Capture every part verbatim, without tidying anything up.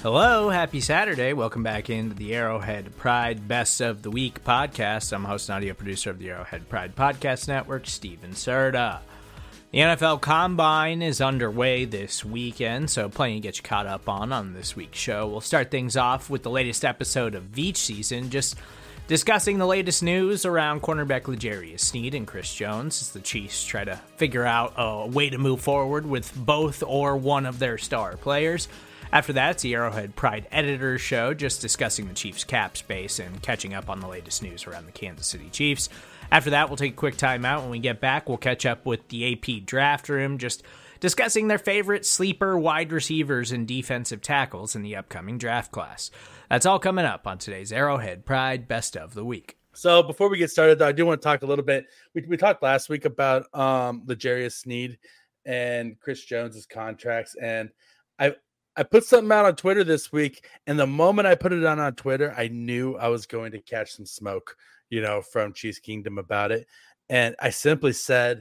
Hello, happy Saturday. Welcome back into the Arrowhead Pride Best of the Week podcast. I'm host and audio producer of the Arrowhead Pride Podcast Network, Steven Serta. The N F L Combine is underway this weekend, so plenty to get you caught up on on this week's show. We'll start things off with the latest episode of Veach Season, just discussing the latest news around cornerback L'Jarius Sneed and Chris Jones as the Chiefs try to figure out a way to move forward with both or one of their star players. After that, it's the Arrowhead Pride Editor's Show, just discussing the Chiefs' cap space and catching up on the latest news around the Kansas City Chiefs. After that, we'll take a quick time out. When we get back, we'll catch up with the A P Draft Room, just discussing their favorite sleeper wide receivers and defensive tackles in the upcoming draft class. That's all coming up on today's Arrowhead Pride Best of the Week. So before we get started, though, I do want to talk a little bit. We, we talked last week about um, L'Jarius Sneed and Chris Jones's contracts, and I I put something out on Twitter this week, and the moment I put it on on Twitter, I knew I was going to catch some smoke, you know, from Chiefs Kingdom about it. And I simply said,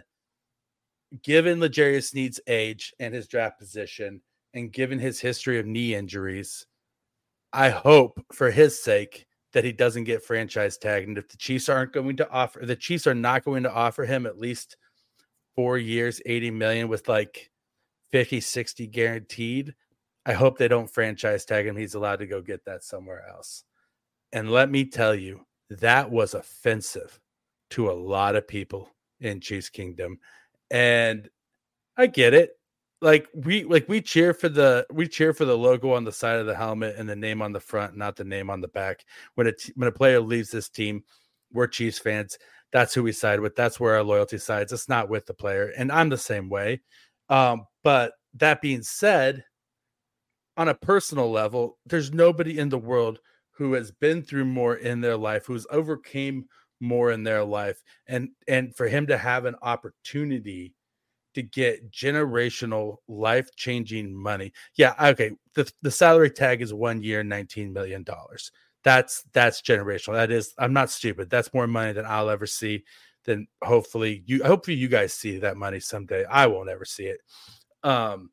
given L'Jarius Sneed's age and his draft position, and given his history of knee injuries, I hope for his sake that he doesn't get franchise tagged. And if the Chiefs aren't going to offer, the Chiefs are not going to offer him at least four years, eighty million with like fifty, sixty guaranteed, I hope they don't franchise tag him. He's allowed to go get that somewhere else. And let me tell you, that was offensive to a lot of people in Chiefs Kingdom. And I get it. Like we like we cheer for the we cheer for the logo on the side of the helmet and the name on the front, not the name on the back. When a t- when a player leaves this team, we're Chiefs fans. That's who we side with. That's where our loyalty sides. It's not with the player. And I'm the same way. Um, but that being said, on a personal level, there's nobody in the world who has been through more in their life, who's overcame more in their life. And, and for him to have an opportunity to get generational life-changing money. Yeah. Okay. The, the salary tag is one year, nineteen million dollars. That's, that's generational. That is, I'm not stupid. That's more money than I'll ever see. Then hopefully you, hopefully you guys see that money someday. I won't ever see it. Um,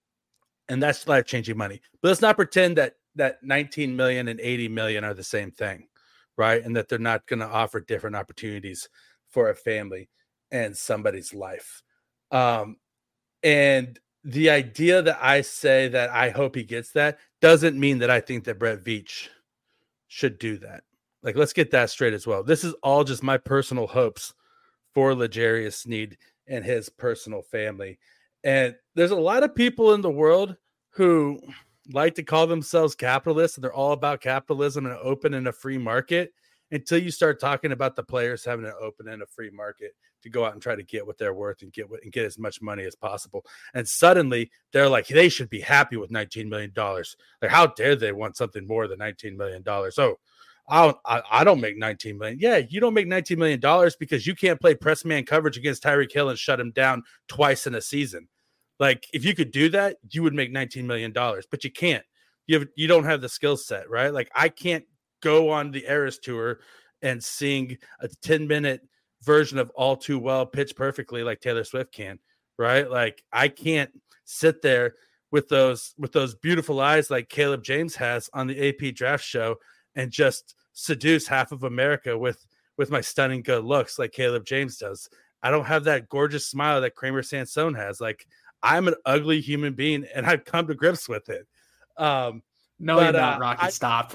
And that's life-changing money. But let's not pretend that that nineteen million and eighty million are the same thing, right? And that they're not going to offer different opportunities for a family and somebody's life. Um, and the idea that I say that I hope he gets that doesn't mean that I think that Brett Veach should do that. Like, let's get that straight as well. This is all just my personal hopes for L'Jarius Sneed and his personal family. And there's a lot of people in the world who like to call themselves capitalists, and they're all about capitalism and an open and a free market until you start talking about the players having an open and a free market to go out and try to get what they're worth and get what, and get as much money as possible. And suddenly they're like, they should be happy with nineteen million dollars. Like, how dare they want something more than nineteen million dollars? Oh, I don't, I, I don't make nineteen million dollars. Yeah, you don't make nineteen million dollars because you can't play press man coverage against Tyreek Hill and shut him down twice in a season. Like, if you could do that, you would make nineteen million dollars, but you can't. You have, you don't have the skill set, right? Like, I can't go on the Eras Tour and sing a ten-minute version of All Too Well pitch perfectly like Taylor Swift can, right? Like, I can't sit there with those with those beautiful eyes like Caleb James has on the A P Draft Show and just seduce half of America with, with my stunning good looks like Caleb James does. I don't have that gorgeous smile that Kramer Sansone has. Like, I'm an ugly human being, and I've come to grips with it. Um, no, but, you're not, uh, Rocky. I, stop.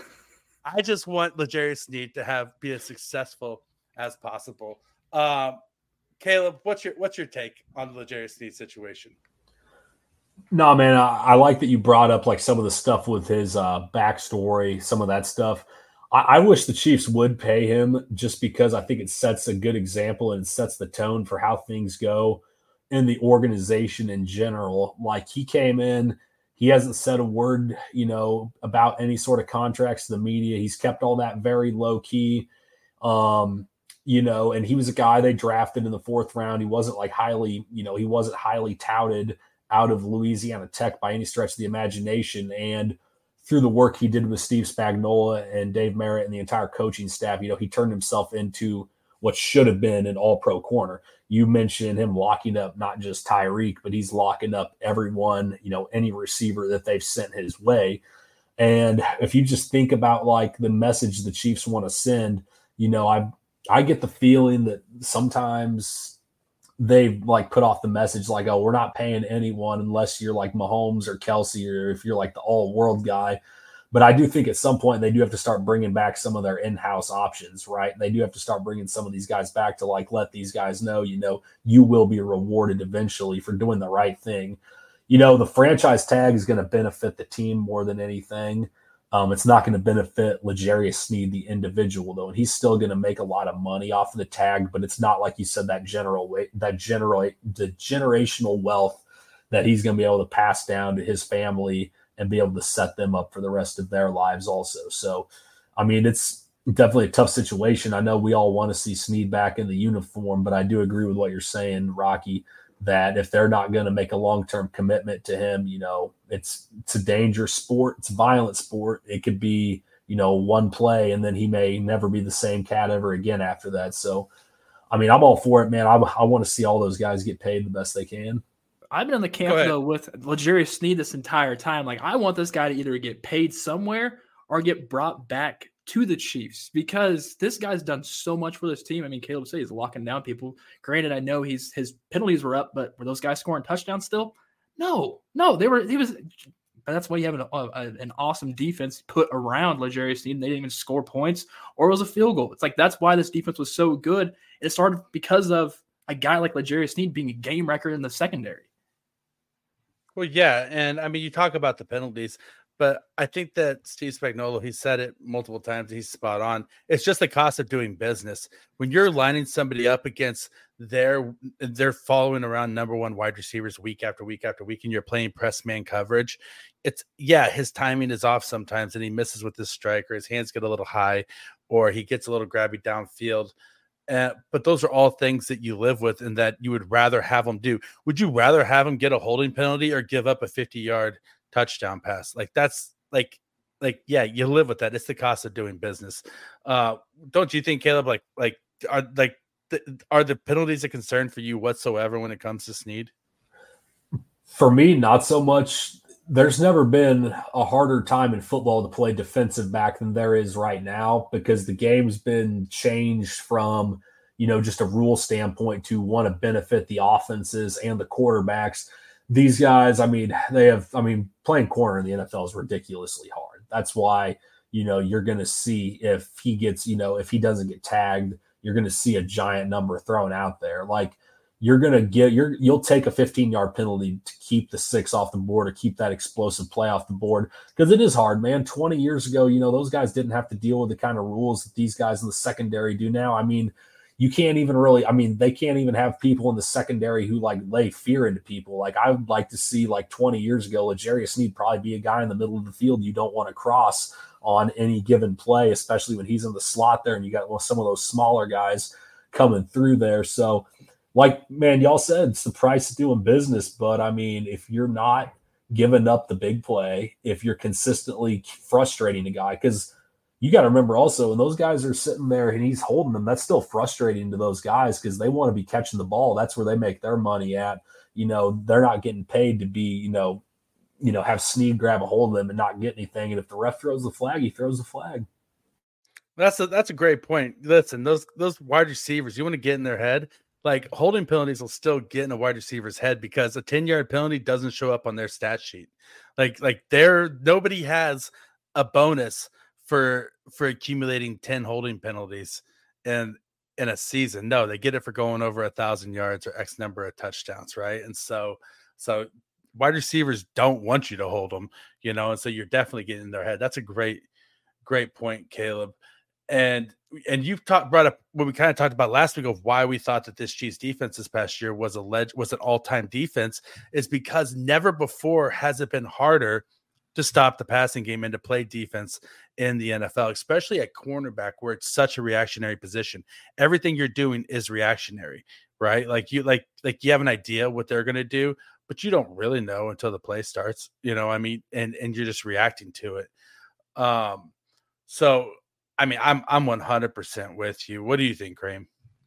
I just want L'Jarius Sneed to have be as successful as possible. Um, Caleb, what's your what's your take on the L'Jarius Sneed situation? No, man, I, I like that you brought up like some of the stuff with his uh, backstory, some of that stuff. I, I wish the Chiefs would pay him just because I think it sets a good example and sets the tone for how things go in the organization in general. Like, he came in, he hasn't said a word, you know, about any sort of contracts to the media. He's kept all that very low key. Um, you know, and he was a guy they drafted in the fourth round. He wasn't like highly, you know, he wasn't highly touted out of Louisiana Tech by any stretch of the imagination. And through the work he did with Steve Spagnuolo and Dave Merritt and the entire coaching staff, you know, he turned himself into what should have been an all-pro corner. You mentioned him locking up not just Tyreek, but he's locking up everyone, you know, any receiver that they've sent his way. And if you just think about like the message the Chiefs want to send, you know, I I get the feeling that sometimes they like put off the message like, oh, we're not paying anyone unless you're like Mahomes or Kelsey, or if you're like the all world guy. But I do think at some point they do have to start bringing back some of their in-house options, right? They do have to start bringing some of these guys back to like let these guys know, you know, you will be rewarded eventually for doing the right thing. You know, the franchise tag is going to benefit the team more than anything. Um, it's not going to benefit L'Jarius Sneed, the individual, though, and he's still going to make a lot of money off of the tag. But it's not like you said that general that general the generational wealth that he's going to be able to pass down to his family and be able to set them up for the rest of their lives also. So, I mean, it's definitely a tough situation. I know we all want to see Sneed back in the uniform, but I do agree with what you're saying, Rocky, that if they're not going to make a long-term commitment to him, you know, it's it's a dangerous sport. It's a violent sport. It could be, you know, one play and then he may never be the same cat ever again after that. So, I mean, I'm all for it, man. I, I want to see all those guys get paid the best they can. I've been in the camp, though, with L'Jarius Sneed this entire time. Like, I want this guy to either get paid somewhere or get brought back to the Chiefs, because this guy's done so much for this team. I mean, Caleb said he's locking down people. Granted, I know he's his penalties were up, but were those guys scoring touchdowns still? No, no, they were. He was. But that's why you have an, a, an awesome defense put around L'Jarius Sneed. They didn't even score points, or it was a field goal. It's like that's why this defense was so good. It started because of a guy like L'Jarius Sneed being a game record in the secondary. Well, yeah, and I mean, you talk about the penalties, but I think that Steve Spagnuolo, he said it multiple times, he's spot on. It's just the cost of doing business. When you're lining somebody up against their, they're following around number one wide receivers week after week after week, and you're playing press man coverage, it's, yeah, his timing is off sometimes, and he misses with his strike, or his hands get a little high, or he gets a little grabby downfield. Uh, but those are all things that you live with and that you would rather have them do. Would you rather have them get a holding penalty or give up a fifty-yard touchdown pass? Like, that's like, like, yeah, you live with that. It's the cost of doing business. Uh, don't you think, Caleb, like, like, are like, the, are the penalties a concern for you whatsoever when it comes to Sneed? For me, not so much. There's never been a harder time in football to play defensive back than there is right now, because the game's been changed from, you know, just a rule standpoint to want to benefit the offenses and the quarterbacks. These guys, I mean, they have, I mean, playing corner in the N F L is ridiculously hard. That's why, you know, you're going to see if he gets, you know, if he doesn't get tagged, you're going to see a giant number thrown out there. Like, you're going to get you're you'll take a fifteen-yard penalty to keep the six off the board, or keep that explosive play off the board, because it is hard, man. twenty years ago, you know, those guys didn't have to deal with the kind of rules that these guys in the secondary do now. I mean, you can't even really, I mean, they can't even have people in the secondary who like lay fear into people. Like, I would like to see, like, twenty years ago, L'Jarius Sneed probably be a guy in the middle of the field you don't want to cross on any given play, especially when he's in the slot there and you got, well, some of those smaller guys coming through there. So, like, man, y'all said it's the price of doing business. But, I mean, if you're not giving up the big play, if you're consistently frustrating a guy, because you got to remember also, when those guys are sitting there and he's holding them, that's still frustrating to those guys, because they want to be catching the ball. That's where they make their money at. You know, they're not getting paid to be, you know, you know, have Sneed grab a hold of them and not get anything. And if the ref throws the flag, he throws the flag. That's a, that's a great point. Listen, those, those wide receivers, you want to get in their head. Like, holding penalties will still get in a wide receiver's head, because a ten-yard penalty doesn't show up on their stat sheet. Like, like there, nobody has a bonus for for accumulating ten holding penalties in in a season. No, they get it for going over a thousand yards or X number of touchdowns, right? And so, so wide receivers don't want you to hold them, you know. And so you're definitely getting in their head. That's a great, great point, Caleb. And and you've talked brought up what we kind of talked about last week of why we thought that this Chiefs defense this past year was a leg, was an all-time defense, is because never before has it been harder to stop the passing game and to play defense in the N F L, especially at cornerback, where it's such a reactionary position. Everything you're doing is reactionary, right? Like you like like you have an idea what they're going to do, but you don't really know until the play starts, you know. I mean, and and you're just reacting to it. Um, so. I mean, I'm I'm one hundred percent with you. What do you think, Kramer?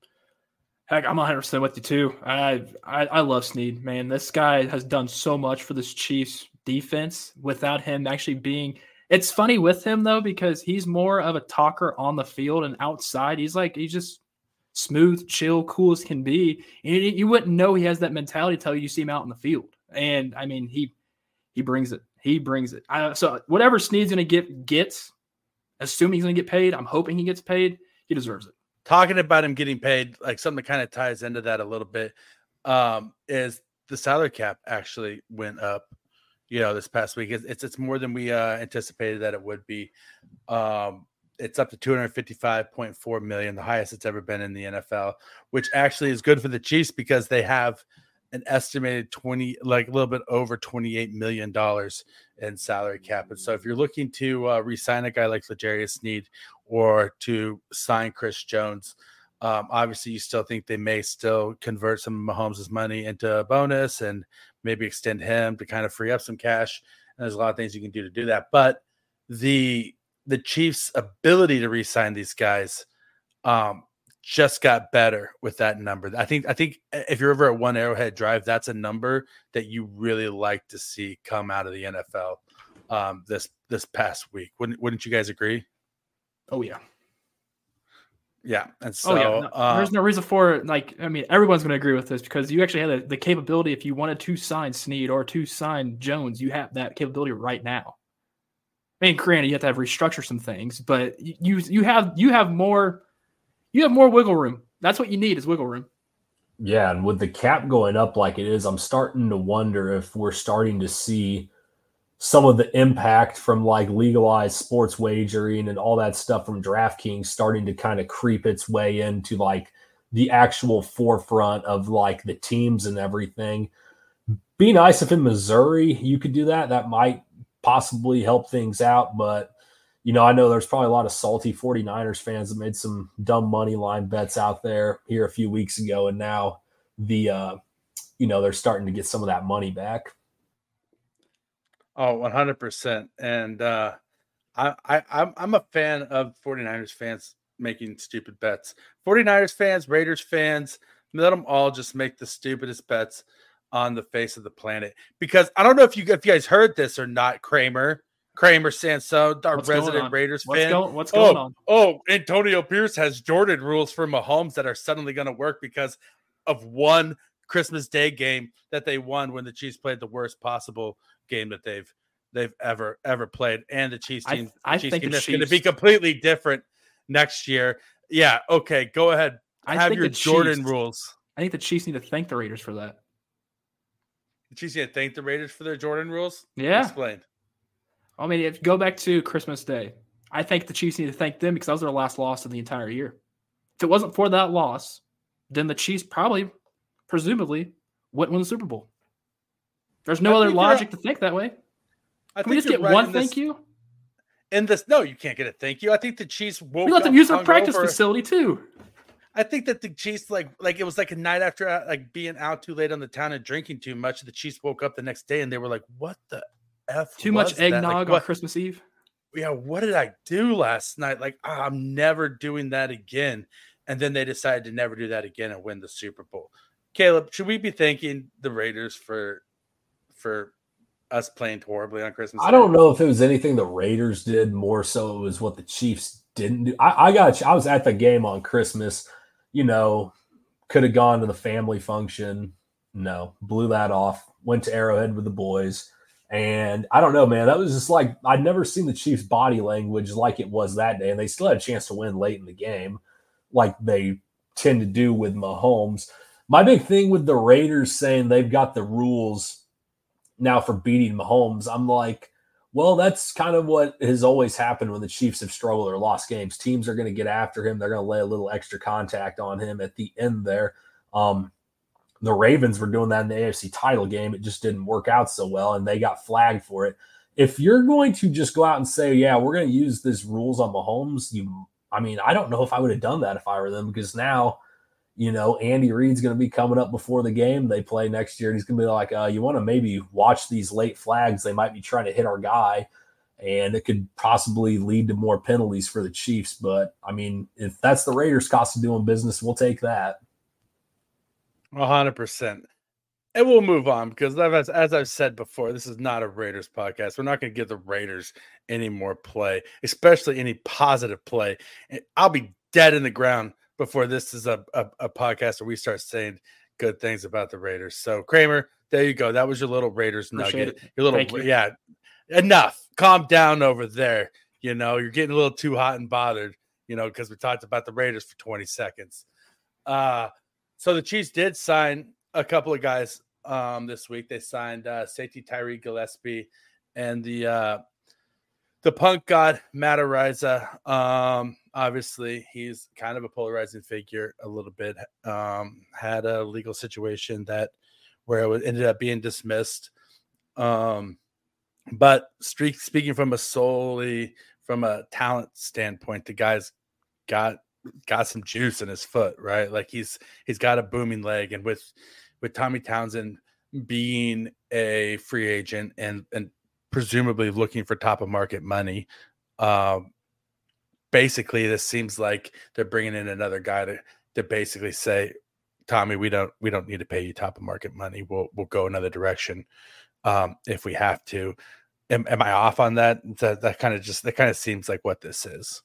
Heck, I'm one hundred percent with you too. I, I I love Sneed, man. This guy has done so much for this Chiefs defense without him actually being It's funny with him though, because he's more of a talker on the field, and outside he's like he's just smooth, chill, cool as can be. And you wouldn't know he has that mentality until you see him out in the field. And I mean, he he brings it. He brings it. I, so whatever Snead's going to get gets, assuming he's going to get paid, I'm hoping he gets paid. He deserves it. Talking about him getting paid, like something that kind of ties into that a little bit, um, is the salary cap actually went up. You know, this past week, it's it's more than we uh, anticipated that it would be. Um, it's up to two hundred fifty-five point four million, the highest it's ever been in the N F L, which actually is good for the Chiefs because they have an estimated twenty, like a little bit over twenty-eight million dollars in salary cap. And so if you're looking to uh, re-sign a guy like L'Jarius Sneed or to sign Chris Jones, um, obviously you still think they may still convert some of Mahomes' money into a bonus and maybe extend him to kind of free up some cash. And there's a lot of things you can do to do that. But the the Chiefs' ability to re-sign these guys um, just got better with that number. I think I think if you're over at One Arrowhead Drive, that's a number that you really like to see come out of the N F L um, this this past week. Wouldn't wouldn't you guys agree? Oh yeah, yeah. And so oh, yeah. No, uh, there's no reason for it. Like I mean, everyone's going to agree with this because you actually have the, the capability. If you wanted to sign Snead or to sign Jones, you have that capability right now. I mean, granted, you have to have restructure some things, but you you have you have more you have more wiggle room. That's what you need is wiggle room. Yeah, and with the cap going up like it is, I'm starting to wonder if we're starting to see some of the impact from like legalized sports wagering and all that stuff from DraftKings starting to kind of creep its way into like the actual forefront of like the teams and everything. Be nice if in Missouri you could do that. That might possibly help things out, but you know, I know there's probably a lot of salty 49ers fans that made some dumb money line bets out there here a few weeks ago, and now the uh you know, they're starting to get some of that money back. Oh, one hundred percent. And uh I, I I'm I'm a fan of 49ers fans making stupid bets. 49ers fans, Raiders fans, let them all just make the stupidest bets on the face of the planet. Because I don't know if you if you guys heard this or not, Kramer. Kramer Sanso, our what's resident Raiders what's fan. Go, what's going oh, on? Oh, Antonio Pierce has Jordan rules for Mahomes that are suddenly going to work because of one Christmas Day game that they won when the Chiefs played the worst possible game that they've they've ever ever played. And the Chiefs team, I, I the Chiefs think team the is Chiefs, going to be completely different next year. Yeah, okay, go ahead. I Have think your the Jordan Chiefs, rules. I think the Chiefs need to thank the Raiders for that. The Chiefs need to thank the Raiders for their Jordan rules? Yeah. Explain. I mean, if you go back to Christmas Day, I think the Chiefs need to thank them because that was their last loss of the entire year. If it wasn't for that loss, then the Chiefs probably, presumably, wouldn't win the Super Bowl. There's no I other logic to think that way. I Can we just get right one thank this, you? In this, no, you can't get a thank you. I think the Chiefs woke We let them use their practice over. facility too. I think that the Chiefs, like, like it was like a night after, like being out too late on the town and drinking too much. The Chiefs woke up the next day and they were like, "What the F? Too much eggnog like, on Christmas Eve." Yeah, what did I do last night? Like, oh, I'm never doing that again. And then they decided to never do that again and win the Super Bowl. Caleb, should we be thanking the Raiders for for us playing horribly on Christmas Eve? I don't know if it was anything the Raiders did, more so it was what the Chiefs didn't do. I, I got I was at the game on Christmas. You know, could have gone to the family function. No, blew that off. Went to Arrowhead with the boys. And I don't know, man. That was just like I'd never seen the Chiefs' body language like it was that day. And they still had a chance to win late in the game, like they tend to do with Mahomes. My big thing with the Raiders saying they've got the rules now for beating Mahomes, I'm like, well, that's kind of what has always happened when the Chiefs have struggled or lost games. Teams are going to get after him. They're going to lay a little extra contact on him at the end there. Um, the Ravens were doing that in the A F C title game. It just didn't work out so well, and they got flagged for it. If you're going to just go out and say, yeah, we're going to use these rules on Mahomes, you, I mean, I don't know if I would have done that if I were them, because now, you know, Andy Reid's going to be coming up before the game they play next year, and he's going to be like, uh, you want to maybe watch these late flags. They might be trying to hit our guy, and it could possibly lead to more penalties for the Chiefs. But, I mean, if that's the Raiders' cost of doing business, we'll take that. one hundred percent. And we'll move on because, as, as I've said before, this is not a Raiders podcast. We're not going to give the Raiders any more play, especially any positive play. I'll be dead in the ground before this is a, a, a podcast where we start saying good things about the Raiders. So, Kramer, there you go. That was your little Raiders Appreciate nugget. It. Your little, Thank you. yeah, enough. Calm down over there. You know, you're getting a little too hot and bothered, you know, because we talked about the Raiders for twenty seconds. Uh, so the Chiefs did sign a couple of guys um, this week. They signed uh, safety Tyree Gillespie and the uh, the punk god Matt Araiza. Um, obviously, he's kind of a polarizing figure a little bit. Um, had a legal situation that where it ended up being dismissed. Um, but streak, speaking from a solely from a talent standpoint, the guy's got got some juice in his foot, right? Like he's he's got a booming leg, and with with Tommy Townsend being a free agent and and presumably looking for top of market money, um, basically this seems like they're bringing in another guy to to basically say, Tommy, we don't we don't need to pay you top of market money. We'll we'll go another direction um, if we have to. Am, am I off on that? That that kind of just that kind of seems like what this is.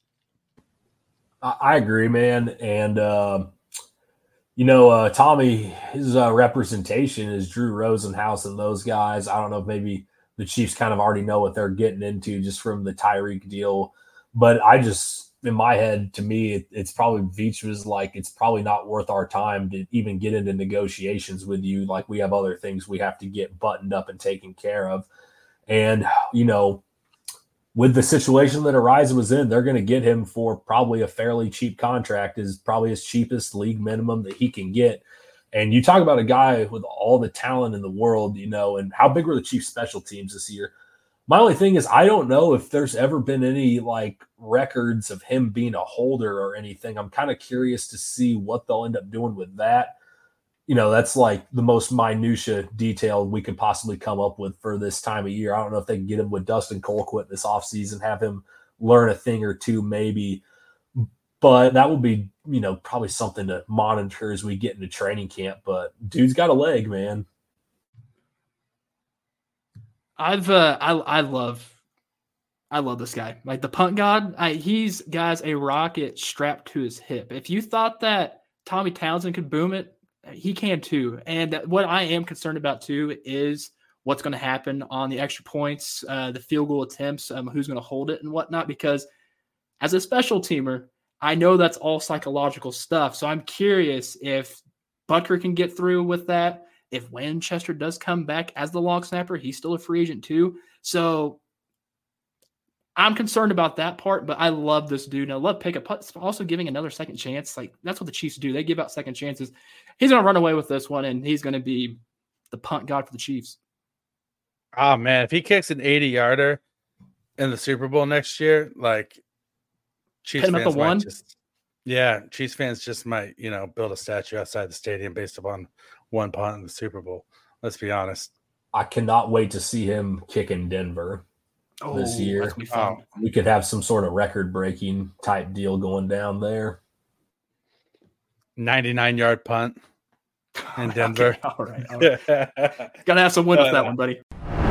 I agree, man. And, uh, you know, uh, Tommy, his uh, representation is Drew Rosenhaus and those guys. I don't know if maybe the Chiefs kind of already know what they're getting into just from the Tyreek deal. But I just, in my head, to me, it, it's probably Veach was like, it's probably not worth our time to even get into negotiations with you. Like we have other things we have to get buttoned up and taken care of. And, you know, with the situation that Araiza was in, they're going to get him for probably a fairly cheap contract, is probably his cheapest league minimum that he can get. And you talk about a guy with all the talent in the world, you know, and how big were the Chiefs special teams this year? My only thing is I don't know if there's ever been any like records of him being a holder or anything. I'm kind of curious to see what they'll end up doing with that. You know, that's like the most minutia detail we could possibly come up with for this time of year. I don't know if they can get him with Dustin Colquitt this offseason, have him learn a thing or two maybe. But that would be, you know, probably something to monitor as we get into training camp. But dude's got a leg, man. I've uh, I I love I love this guy. Like the punt god, I, he's guys a rocket strapped to his hip. If you thought that Tommy Townsend could boom it, he can too. And what I am concerned about too is what's going to happen on the extra points, uh, the field goal attempts, um, who's going to hold it and whatnot. Because as a special teamer, I know that's all psychological stuff. So I'm curious if Butker can get through with that. If Winchester does come back as the long snapper, he's still a free agent too. So I'm concerned about that part, but I love this dude. And I love Pickett. Also giving another second chance. Like that's what the Chiefs do. They give out second chances. He's going to run away with this one, and he's going to be the punt god for the Chiefs. Oh man, if he kicks an eighty yarder in the Super Bowl next year, like Chiefs Pin him fans at the one. Just, yeah, Chiefs fans just might, you know, build a statue outside the stadium based upon one punt in the Super Bowl. Let's be honest. I cannot wait to see him kick in Denver. Oh, this year. That's gonna be fun. Oh. We could have some sort of record-breaking type deal going down there. ninety-nine yard punt in Denver. Okay, all right. All right. Gotta have some win with that one, buddy.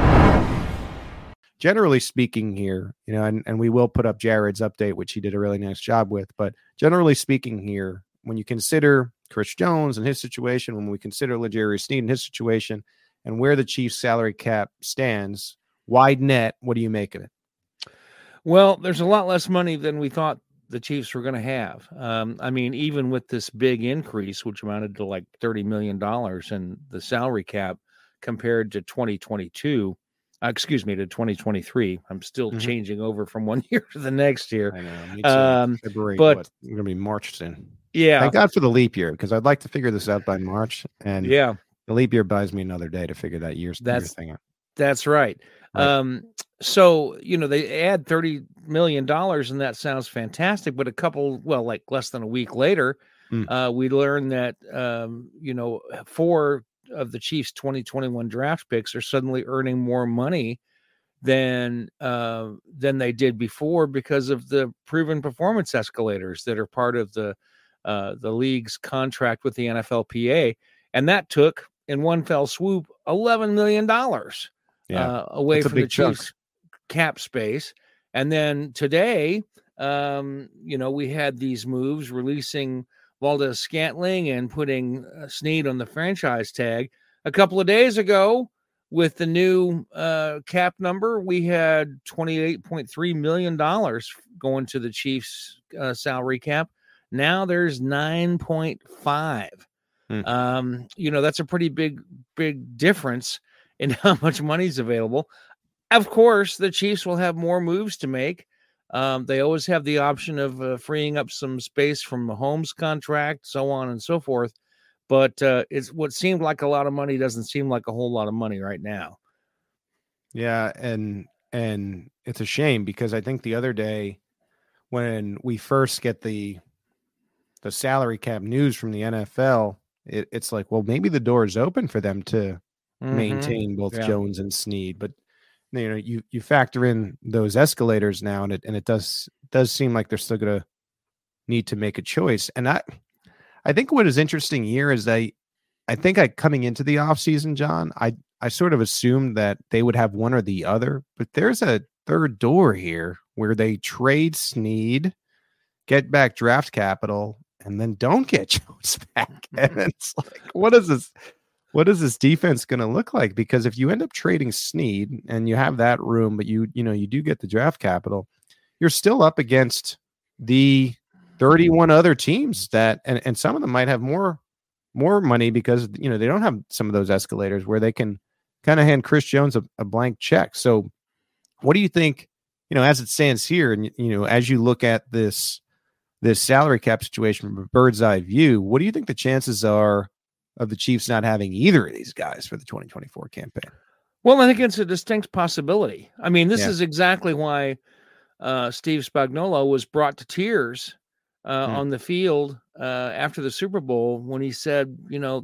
Generally speaking here, you know, and, and we will put up Jared's update, which he did a really nice job with. But generally speaking here, when you consider Chris Jones and his situation, when we consider L'Jarius Sneed and his situation, and where the Chiefs salary cap stands, wide net, what do you make of it? Well, there's a lot less money than we thought the Chiefs were going to have. Um, I mean, even with this big increase, which amounted to like thirty million dollars in the salary cap compared to twenty twenty-two, uh, excuse me, to twenty twenty-three. I'm still mm-hmm. changing over from one year to the next year. I know. Me too. Um, February, but what, we're going to be March soon. Yeah. Thank God for the leap year, because I'd like to figure this out by March. And yeah, the leap year buys me another day to figure that year's that's, year thing out. That's right. Right. Um, so, you know, they add thirty million dollars and that sounds fantastic, but a couple, well, like less than a week later, mm. uh, we learned that, um, you know, four of the Chiefs' twenty twenty-one draft picks are suddenly earning more money than, uh, than they did before because of the proven performance escalators that are part of the, uh, the league's contract with the N F L P A. And that took in one fell swoop eleven million dollars yeah. uh, away That's from the Chiefs chunk. cap space. And then today, um, you know, we had these moves releasing Valdez Scantling and putting uh, Snead on the franchise tag. A couple of days ago, with the new uh, cap number, we had twenty-eight point three million dollars going to the Chiefs uh, salary cap. Now there's nine point five. Hmm. Um, you know, that's a pretty big, big difference in how much money's available. Of course, the Chiefs will have more moves to make. Um, they always have the option of uh, freeing up some space from Mahomes' contract, so on and so forth. But uh, it's what seemed like a lot of money doesn't seem like a whole lot of money right now. Yeah, and and it's a shame because I think the other day when we first get the the salary cap news from the N F L, it, it's like, well, maybe the door is open for them to mm-hmm. maintain both yeah. Jones and Snead, but you know, you you factor in those escalators now, and it and it does does seem like they're still going to need to make a choice. And I I think what is interesting here is I I think I coming into the offseason, John, I I sort of assumed that they would have one or the other, but there's a third door here where they trade Snead, get back draft capital, and then don't get Jones back. And it's like, what is this? What is this defense going to look like? Because if you end up trading Snead and you have that room, but you, you know, you do get the draft capital, you're still up against the thirty-one other teams that, and, and some of them might have more, more money because, you know, they don't have some of those escalators where they can kind of hand Chris Jones a, a blank check. So what do you think, you know, as it stands here, and, you know, as you look at this, this salary cap situation from a bird's eye view, what do you think the chances are of the Chiefs not having either of these guys for the twenty twenty-four campaign? Well, I think it's a distinct possibility. I mean, this yeah. is exactly why uh, Steve Spagnuolo was brought to tears uh, hmm. on the field uh, after the Super Bowl when he said, you know,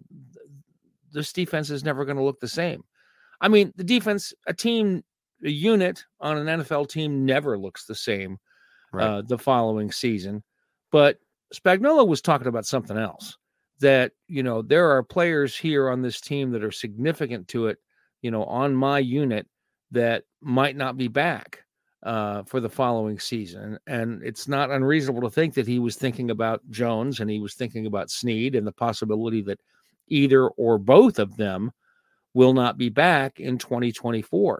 this defense is never going to look the same. I mean, the defense, a team, a unit on an N F L team never looks the same right. uh, the following season. But Spagnuolo was talking about something else. That, you know, there are players here on this team that are significant to it, you know, on my unit that might not be back uh, for the following season. And it's not unreasonable to think that he was thinking about Jones and he was thinking about Snead and the possibility that either or both of them will not be back in twenty twenty-four.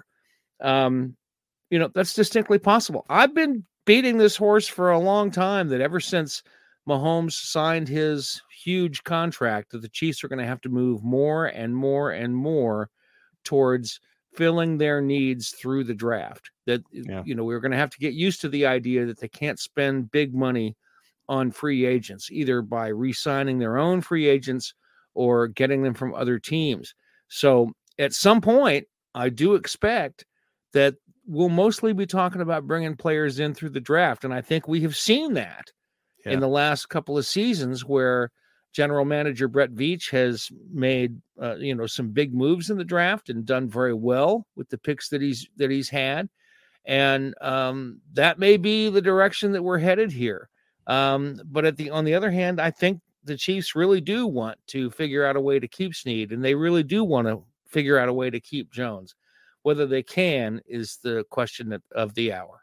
Um, you know, that's distinctly possible. I've been beating this horse for a long time that ever since Mahomes signed his huge contract that the Chiefs are going to have to move more and more and more towards filling their needs through the draft. That, yeah. you know, we're going to have to get used to the idea that they can't spend big money on free agents, either by re-signing their own free agents or getting them from other teams. So at some point, I do expect that we'll mostly be talking about bringing players in through the draft. And I think we have seen that yeah. in the last couple of seasons where General Manager Brett Veach has made, uh, you know, some big moves in the draft and done very well with the picks that he's that he's had, and um, that may be the direction that we're headed here. Um, but at the on the other hand, I think the Chiefs really do want to figure out a way to keep Snead, and they really do want to figure out a way to keep Jones. Whether they can is the question of the hour.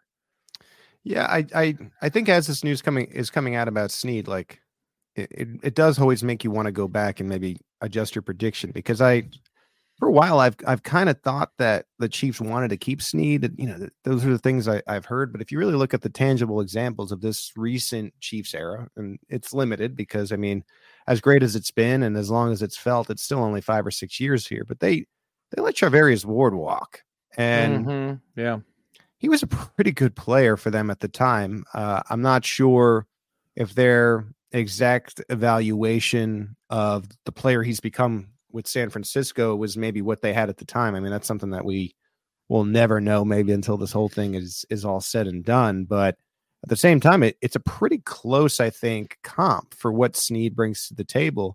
Yeah, I I I think as this news coming is coming out about Snead, like. It, it, it does always make you want to go back and maybe adjust your prediction, because I, for a while, I've I've kind of thought that the Chiefs wanted to keep Snead. You know, those are the things I, I've heard. But if you really look at the tangible examples of this recent Chiefs era, and it's limited because, I mean, as great as it's been and as long as it's felt, it's still only five or six years here. But they they let Charvarius Ward walk, and mm-hmm. yeah, he was a pretty good player for them at the time. Uh, I'm not sure if they're exact evaluation of the player he's become with San Francisco was maybe what they had at the time. I mean, that's something that we will never know maybe until this whole thing is is all said and done. But at the same time, it, it's a pretty close, I think, comp for what Snead brings to the table.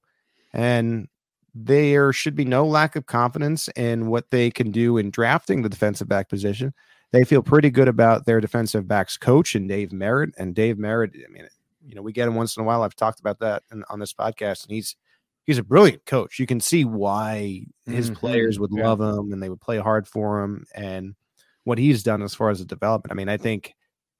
And there should be no lack of confidence in what they can do in drafting the defensive back position. They feel pretty good about their defensive backs coach and Dave Merritt. And Dave Merritt, I mean, you know, we get him once in a while. I've talked about that in, on this podcast, and he's he's a brilliant coach. You can see why his Mm-hmm. players would Yeah. love him and they would play hard for him, and what he's done as far as the development. I mean, I think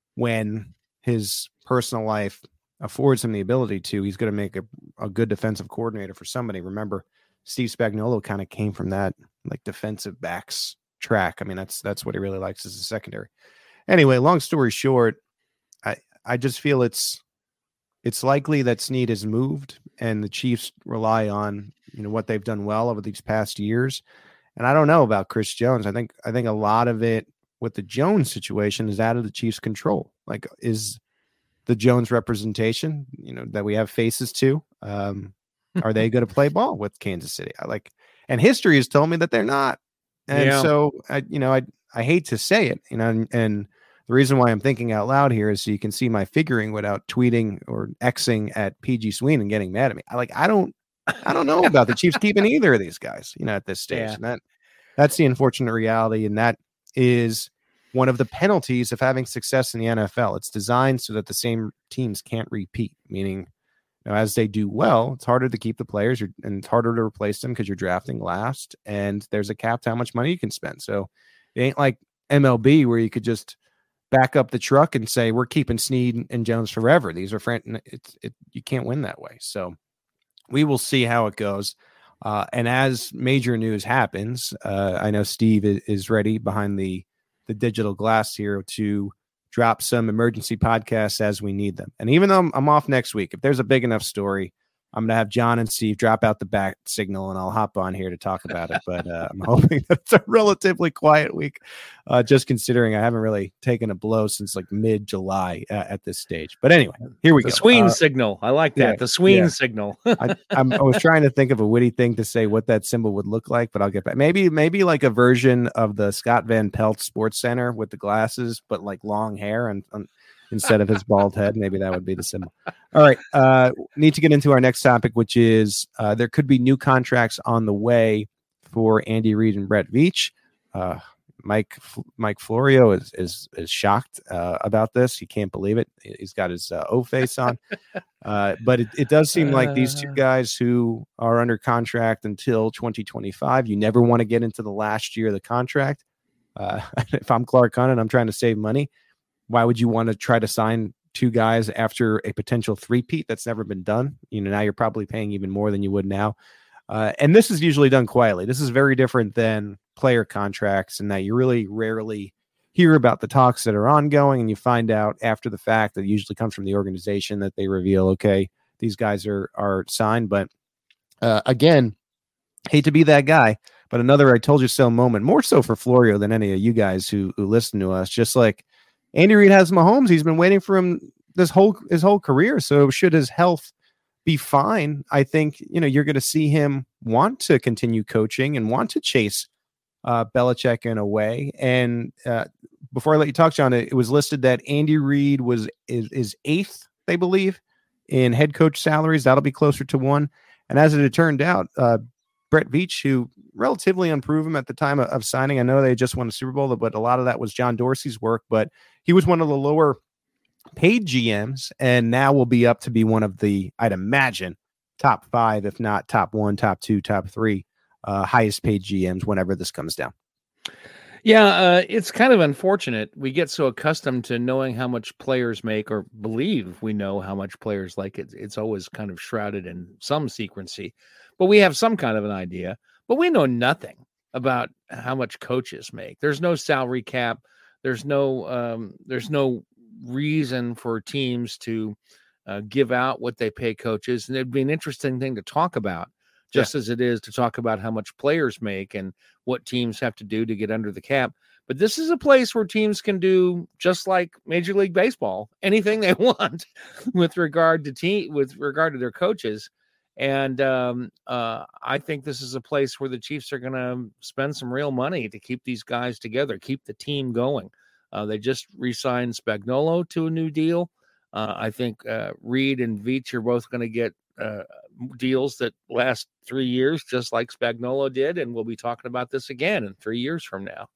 when his personal life affords him the ability to, he's going to make a, a good defensive coordinator for somebody. Remember, Steve Spagnuolo kind of came from that like defensive backs track. I mean, that's that's what he really likes as a secondary. Anyway, long story short, I I just feel it's it's likely that Snead has moved, and the Chiefs rely on, you know, what they've done well over these past years. And I don't know about Chris Jones. I think I think a lot of it with the Jones situation is out of the Chiefs' control. Like, is the Jones representation, you know, that we have faces to, um, are they going to play ball with Kansas City? I like, and history has told me that they're not. And Yeah. so I, you know, I I hate to say it, you know, and, and the reason why I'm thinking out loud here is so you can see my figuring without tweeting or Xing at P G Sween and getting mad at me. I like, I don't, I don't know about the Chiefs keeping either of these guys, you know, at this stage. Yeah. And that, that's the unfortunate reality. And that is one of the penalties of having success in the N F L. It's designed so that the same teams can't repeat, meaning, you know, as they do well, it's harder to keep the players, and it's harder to replace them because you're drafting last, and there's a cap to how much money you can spend. So it ain't like M L B where you could just back up the truck and say, we're keeping Snead and Jones forever. These are friend. It's it, you can't win that way. So we will see how it goes. Uh, and as major news happens, uh, I know Steve is, is ready behind the, the digital glass here to drop some emergency podcasts as we need them. And even though I'm, I'm off next week, if there's a big enough story, I'm going to have John and Steve drop out the back signal and I'll hop on here to talk about it. But uh, I'm hoping that it's a relatively quiet week, uh, just considering I haven't really taken a blow since like mid-July uh, at this stage. But anyway, here we The go. Sween Uh, signal. I like that. yeah, the Sween yeah. signal. I, I'm, I was trying to think of a witty thing to say what that symbol would look like, but I'll get back. Maybe, maybe like a version of the Scott Van Pelt Sports Center with the glasses, but like long hair and, and instead of his bald head. Maybe that would be the symbol. All right. Uh, need to get into our next topic, which is uh, there could be new contracts on the way for Andy Reid and Brett Veach. Uh, Mike Mike Florio is is is shocked uh, about this. He can't believe it. He's got his uh, O face on. Uh, but it, it does seem like these two guys who are under contract until twenty twenty-five, you never want to get into the last year of the contract. Uh, if I'm Clark Hunt and I'm trying to save money, why would you want to try to sign two guys after a potential three-peat? That's never been done. You know, now you're probably paying even more than you would now. Uh, and this is usually done quietly. This is very different than player contracts in that you really rarely hear about the talks that are ongoing, and you find out after the fact that it usually comes from the organization that they reveal, okay, these guys are are signed. But uh, again, hate to be that guy, but another I told you so moment, more so for Florio than any of you guys who who listen to us. Just like Andy Reid has Mahomes, he's been waiting for him this whole his whole career. So should his health be fine, I think, you know, you're going to see him want to continue coaching and want to chase uh, Belichick in a way. And uh, before I let you talk, John, it, it was listed that Andy Reid was is, is eighth, they believe, in head coach salaries. That'll be closer to one. And as it had turned out, uh, Brett Veach, who relatively unproven at the time of, of signing, I know they just won a Super Bowl, but a lot of that was John Dorsey's work, but he was one of the lower paid G Ms, and now will be up to be one of the, I'd imagine, top five, if not top one, top two, top three, uh, highest paid G Ms whenever this comes down. Yeah, uh, it's kind of unfortunate. We get so accustomed to knowing how much players make, or believe we know how much players like it. It's always kind of shrouded in some secrecy, but we have some kind of an idea, but we know nothing about how much coaches make. There's no salary cap. There's no, um, there's no reason for teams to uh, give out what they pay coaches. And it'd be an interesting thing to talk about, just yeah. as it is to talk about how much players make and what teams have to do to get under the cap. But this is a place where teams can do just like Major League Baseball, anything they want with regard to team, with regard to their coaches. And um, uh, I think this is a place where the Chiefs are going to spend some real money to keep these guys together, keep the team going. Uh, they just re-signed Spagnuolo to a new deal. Uh, I think uh, Reid and Veach are both going to get uh, deals that last three years, just like Spagnuolo did, and we'll be talking about this again in three years from now.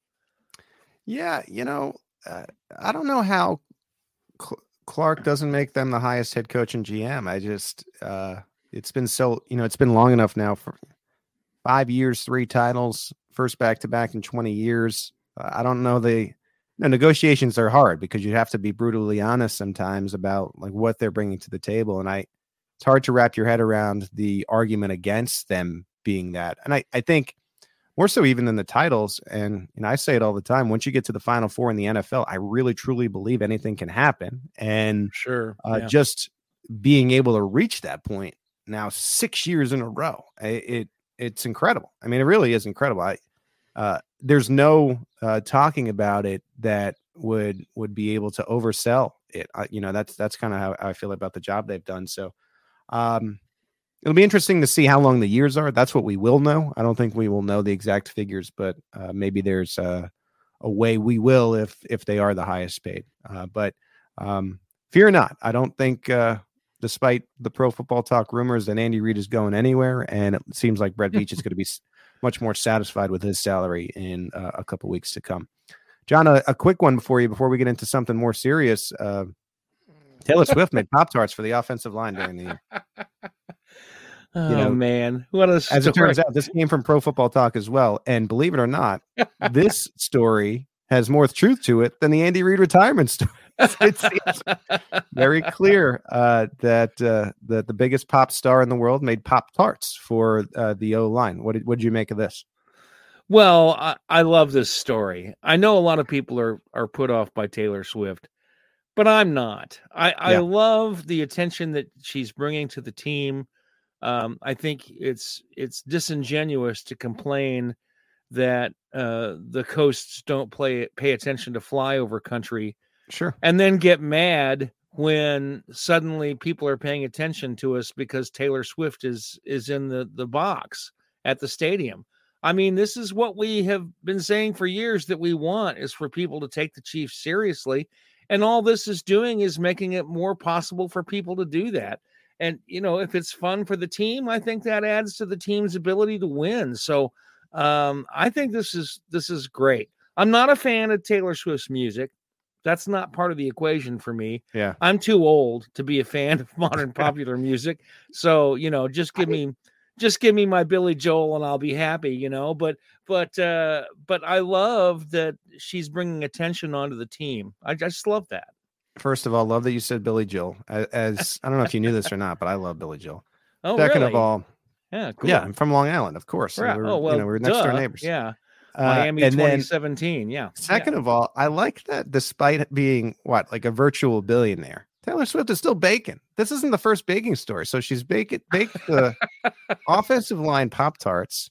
Yeah, you know, uh, I don't know how Cl- Clark doesn't make them the highest head coach and G M. I just, uh, it's been so, you know, it's been long enough now for five years, three titles, first back-to-back in twenty years. Uh, I don't know. The no, negotiations are hard because you have to be brutally honest sometimes about like what they're bringing to the table. And I, it's hard to wrap your head around the argument against them being that. And I, I think more so even than the titles. And, and I say it all the time, once you get to the Final Four in the N F L, I really, truly believe anything can happen. And sure, uh, yeah. just being able to reach that point now six years in a row, it, it it's incredible. I mean, it really is incredible. I, uh, there's no uh, talking about it that would would be able to oversell it. I, you know, that's that's kind of how I feel about the job they've done. So um, it'll be interesting to see how long the years are. That's what we will know. I don't think we will know the exact figures, but uh, maybe there's a, a way we will if if they are the highest paid. Uh, but um, fear not. I don't think, uh, despite the Pro Football Talk rumors, that Andy Reid is going anywhere, and it seems like Brett Veach is going to be much more satisfied with his salary in uh, a couple weeks to come. John, a, a quick one before you, before we get into something more serious. Uh, Taylor Swift made Pop-Tarts for the offensive line during the year. Oh, you know, man. What a story. As it turns out, this came from Pro Football Talk as well. And believe it or not, this story has more truth to it than the Andy Reid retirement story. It seems very clear uh, that uh, that the biggest pop star in the world made Pop-Tarts for uh, the O-line. What did, what did you make of this? Well, I, I love this story. I know a lot of people are are put off by Taylor Swift, but I'm not. I, I yeah. love the attention that she's bringing to the team. Um, I think it's it's disingenuous to complain that uh, the coasts don't play pay attention to flyover country. Sure. And then get mad when suddenly people are paying attention to us because Taylor Swift is is in the, the box at the stadium. I mean, this is what we have been saying for years that we want is for people to take the Chiefs seriously. And all this is doing is making it more possible for people to do that. And, you know, if it's fun for the team, I think that adds to the team's ability to win. So um, I think this is this is great. I'm not a fan of Taylor Swift's music. That's not part of the equation for me. Yeah. I'm too old to be a fan of modern popular music. So, you know, just give me, just give me my Billy Joel and I'll be happy, you know, but, but, uh, but I love that she's bringing attention onto the team. I just love that. First of all, love that you said Billy Joel. As, as I don't know if you knew this or not, but I love Billy Joel. Oh, Second really? of all, yeah, cool. yeah, I'm from Long Island, of course. Right. We're, oh, well, you know, we're next duh. door neighbors. Yeah. Uh, Miami and twenty seventeen. Then, yeah. Second yeah. of all, I like that despite being what, like a virtual billionaire, Taylor Swift is still baking. This isn't the first baking story. So she's baked, baked the offensive line Pop-Tarts.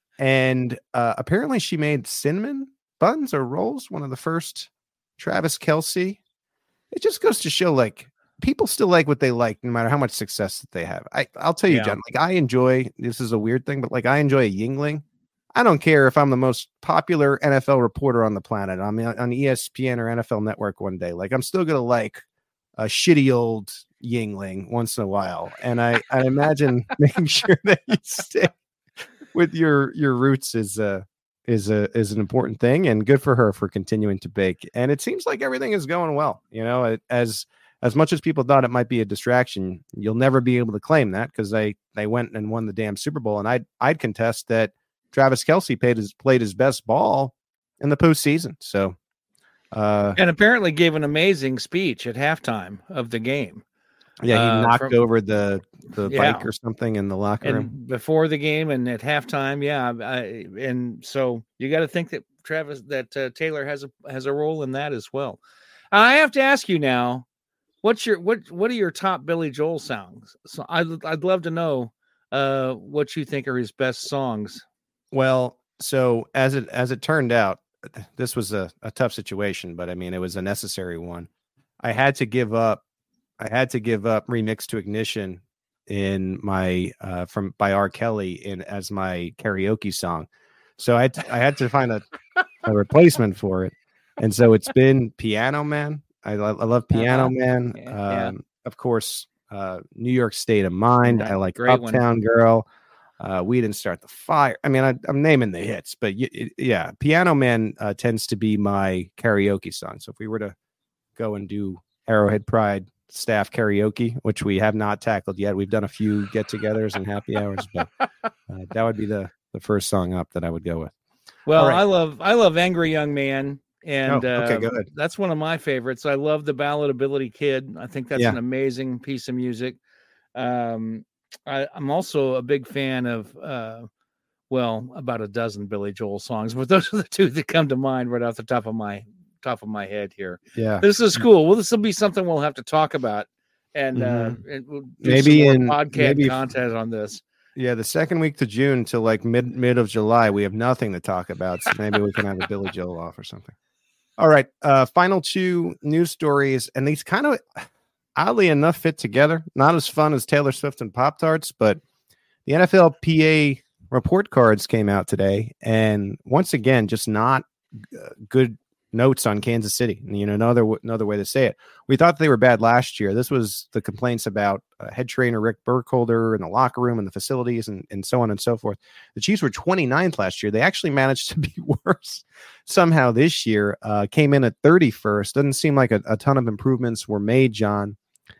And uh, apparently she made cinnamon buns or rolls, one of the first. Travis Kelce. It just goes to show, like, people still like what they like, no matter how much success that they have. I, I'll tell you, yeah. John, like, I enjoy, this is a weird thing, but like, I enjoy a Yingling. I don't care if I'm the most popular N F L reporter on the planet. I'm on E S P N or N F L Network one day. Like, I'm still going to like a shitty old Yingling once in a while. And I, I imagine making sure that you stay with your, your roots is uh is a, is an important thing, and good for her for continuing to bake. And it seems like everything is going well. You know, as, as much as people thought it might be a distraction, you'll never be able to claim that because they, they went and won the damn Super Bowl. And I'd, I'd contest that Travis Kelce played his, played his best ball in the postseason. So, uh, and apparently gave an amazing speech at halftime of the game. Yeah, he uh, knocked from, over the the yeah. bike or something in the locker and room before the game and at halftime. Yeah, I, and so you got to think that Travis, that uh, Taylor has a has a role in that as well. I have to ask you now, what's your what what are your top Billy Joel songs? So I'd I'd love to know uh, what you think are his best songs. Well, so as it as it turned out, this was a, a tough situation, but I mean, it was a necessary one. I had to give up. I had to give up Remix to Ignition in my uh, from by R. Kelly in as my karaoke song. So I had to, I had to find a, a replacement for it, and so it's been Piano Man. I, I love Piano uh-huh. Man. Um, yeah. Of course, uh, New York State of Mind. Yeah, I like Uptown one. Girl. Uh, we Didn't Start the Fire. I mean, I, I'm naming the hits, but y- it, yeah, Piano Man uh, tends to be my karaoke song. So if we were to go and do Arrowhead Pride staff karaoke, which we have not tackled yet. We've done a few get-togethers and happy hours, but uh, that would be the the first song up that I would go with. Well, right. I love I love Angry Young Man, and oh, okay, uh, go ahead. That's one of my favorites. I love the Ballad Ability Kid. I think that's yeah. an amazing piece of music. Um, I, I'm also a big fan of, uh, well, about a dozen Billy Joel songs, but those are the two that come to mind right off the top of my top of my head here. Yeah, this is cool. Well, this will be something we'll have to talk about, and, mm-hmm. uh, and we'll do maybe some in podcast maybe content on this. Yeah, the second week to June to like mid mid of July, we have nothing to talk about. So maybe we can have a Billy Joel off or something. All right, uh, final two news stories, and these kind of oddly enough fit together. Not as fun as Taylor Swift and Pop-Tarts, but the N F L P A report cards came out today, and once again, just not uh, good notes on Kansas City. You know, another another way to say it. We thought they were bad last year. This was the complaints about uh, head trainer Rick Burkholder in the locker room and the facilities and, and so on and so forth. The Chiefs were twenty-ninth last year. They actually managed to be worse somehow this year. Uh, came in at thirty-first. Doesn't seem like a, a ton of improvements were made, John.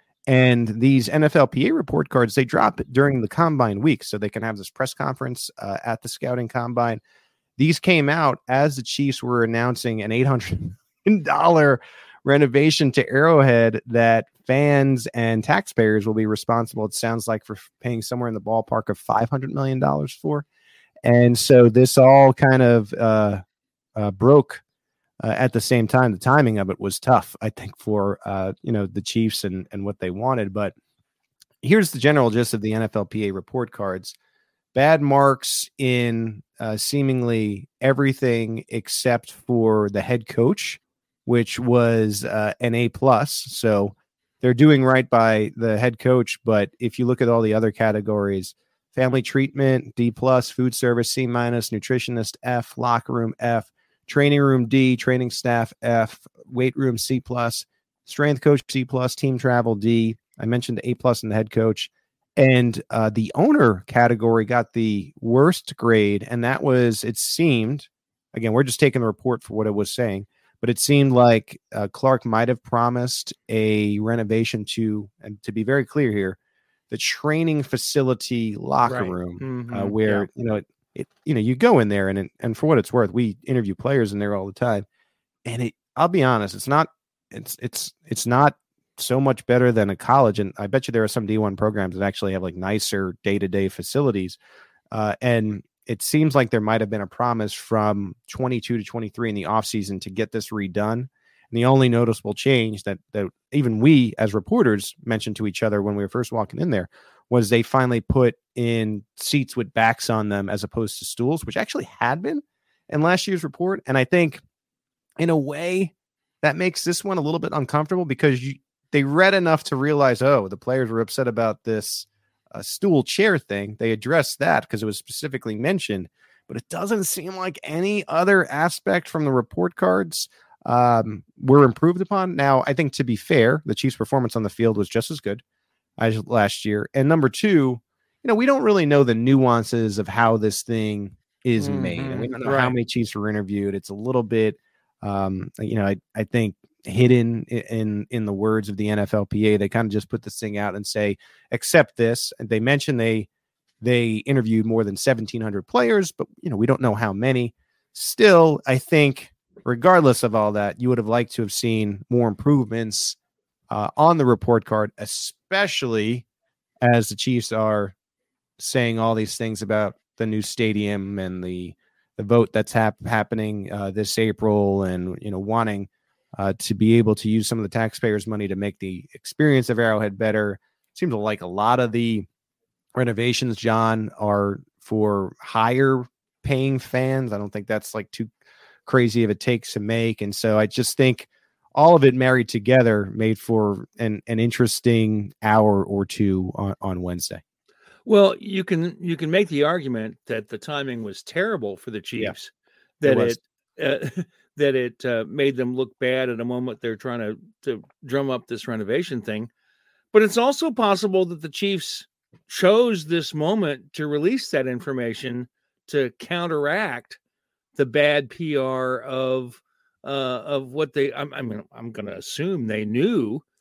And these N F L P A report cards, they drop during the combine week, so they can have this press conference uh, at the scouting combine. These came out as the Chiefs were announcing an eight hundred million dollars renovation to Arrowhead that fans and taxpayers will be responsible, it sounds like, for paying somewhere in the ballpark of five hundred million dollars for. And so this all kind of uh, uh, broke uh, at the same time. The timing of it was tough, I think, for uh, you know the Chiefs and, and what they wanted. But here's the general gist of the N F L P A report cards. Bad marks in uh, seemingly everything except for the head coach, which was uh, an A plus. So they're doing right by the head coach. But if you look at all the other categories, family treatment, D plus, food service, C minus, nutritionist, F, locker room, F, training room, D, training staff, F, weight room, C plus, strength coach, C plus, team travel, D. I mentioned A plus in the head coach. And uh, the owner category got the worst grade, and that was, it seemed, again, we're just taking the report for what it was saying, but it seemed like uh, Clark might have promised a renovation to, and to be very clear here, the training facility locker right. room, mm-hmm. uh, where, yeah. you know, it, it, you know, you go in there, and it, and for what it's worth, we interview players in there all the time, and it, I'll be honest, it's not, it's, it's, it's not so much better than a college. And I bet you there are some D one programs that actually have like nicer day-to-day facilities. Uh, and it seems like there might've been a promise from twenty-two to twenty-three in the off season to get this redone. And the only noticeable change that, that even we as reporters mentioned to each other when we were first walking in there was they finally put in seats with backs on them as opposed to stools, which actually had been in last year's report. And I think in a way that makes this one a little bit uncomfortable because you, they read enough to realize, oh, the players were upset about this uh, stool chair thing. They addressed that because it was specifically mentioned, but it doesn't seem like any other aspect from the report cards um, were improved upon. Now, I think to be fair, the Chiefs' performance on the field was just as good as last year. And number two, you know, we don't really know the nuances of how this thing is mm-hmm. made. And we don't know right. how many Chiefs were interviewed. It's a little bit, um, you know, I, I think, hidden in in the words of the N F L P A. They kind of just put this thing out and say, accept this. And they mentioned they they interviewed more than seventeen hundred players, but you know, we don't know how many. Still, I think regardless of all that, you would have liked to have seen more improvements uh, on the report card, especially as the Chiefs are saying all these things about the new stadium and the the vote that's hap- happening uh, this April, and you know, wanting Uh, to be able to use some of the taxpayers' money to make the experience of Arrowhead better. Seems like a lot of the renovations, John, are for higher paying fans. I don't think that's like too crazy of a take to make. And so I just think all of it married together made for an, an interesting hour or two on, on Wednesday. Well, you can you can make the argument that the timing was terrible for the Chiefs, yeah, that it, it uh, that it uh, made them look bad at a moment they're trying to, to drum up this renovation thing. But it's also possible that the Chiefs chose this moment to release that information to counteract the bad P R of uh, of what they, I, I mean, I'm going to assume they knew yeah.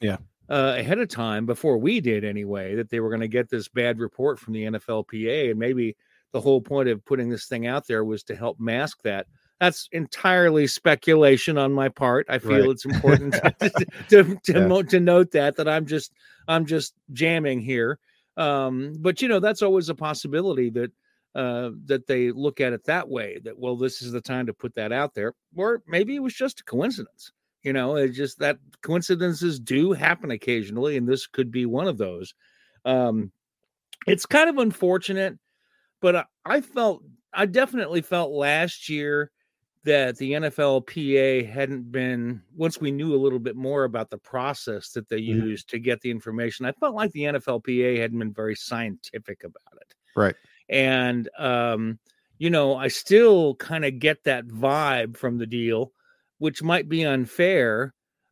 uh, ahead of time, before we did anyway, that they were going to get this bad report from the N F L P A, and maybe the whole point of putting this thing out there was to help mask that. That's entirely speculation on my part. I feel right. it's important to to, to, yeah. to note that that I'm just I'm just jamming here. Um, but you know, that's always a possibility that uh, that they look at it that way. That well, this is the time to put that out there, or maybe it was just a coincidence. You know, it's just that coincidences do happen occasionally, and this could be one of those. Um, it's kind of unfortunate, but I, I felt I definitely felt last year that the N F L P A hadn't been, once we knew a little bit more about the process that they mm-hmm. used to get the information, I felt like the N F L P A hadn't been very scientific about it. Right. And, um, you know, I still kind of get that vibe from the deal, which might be unfair,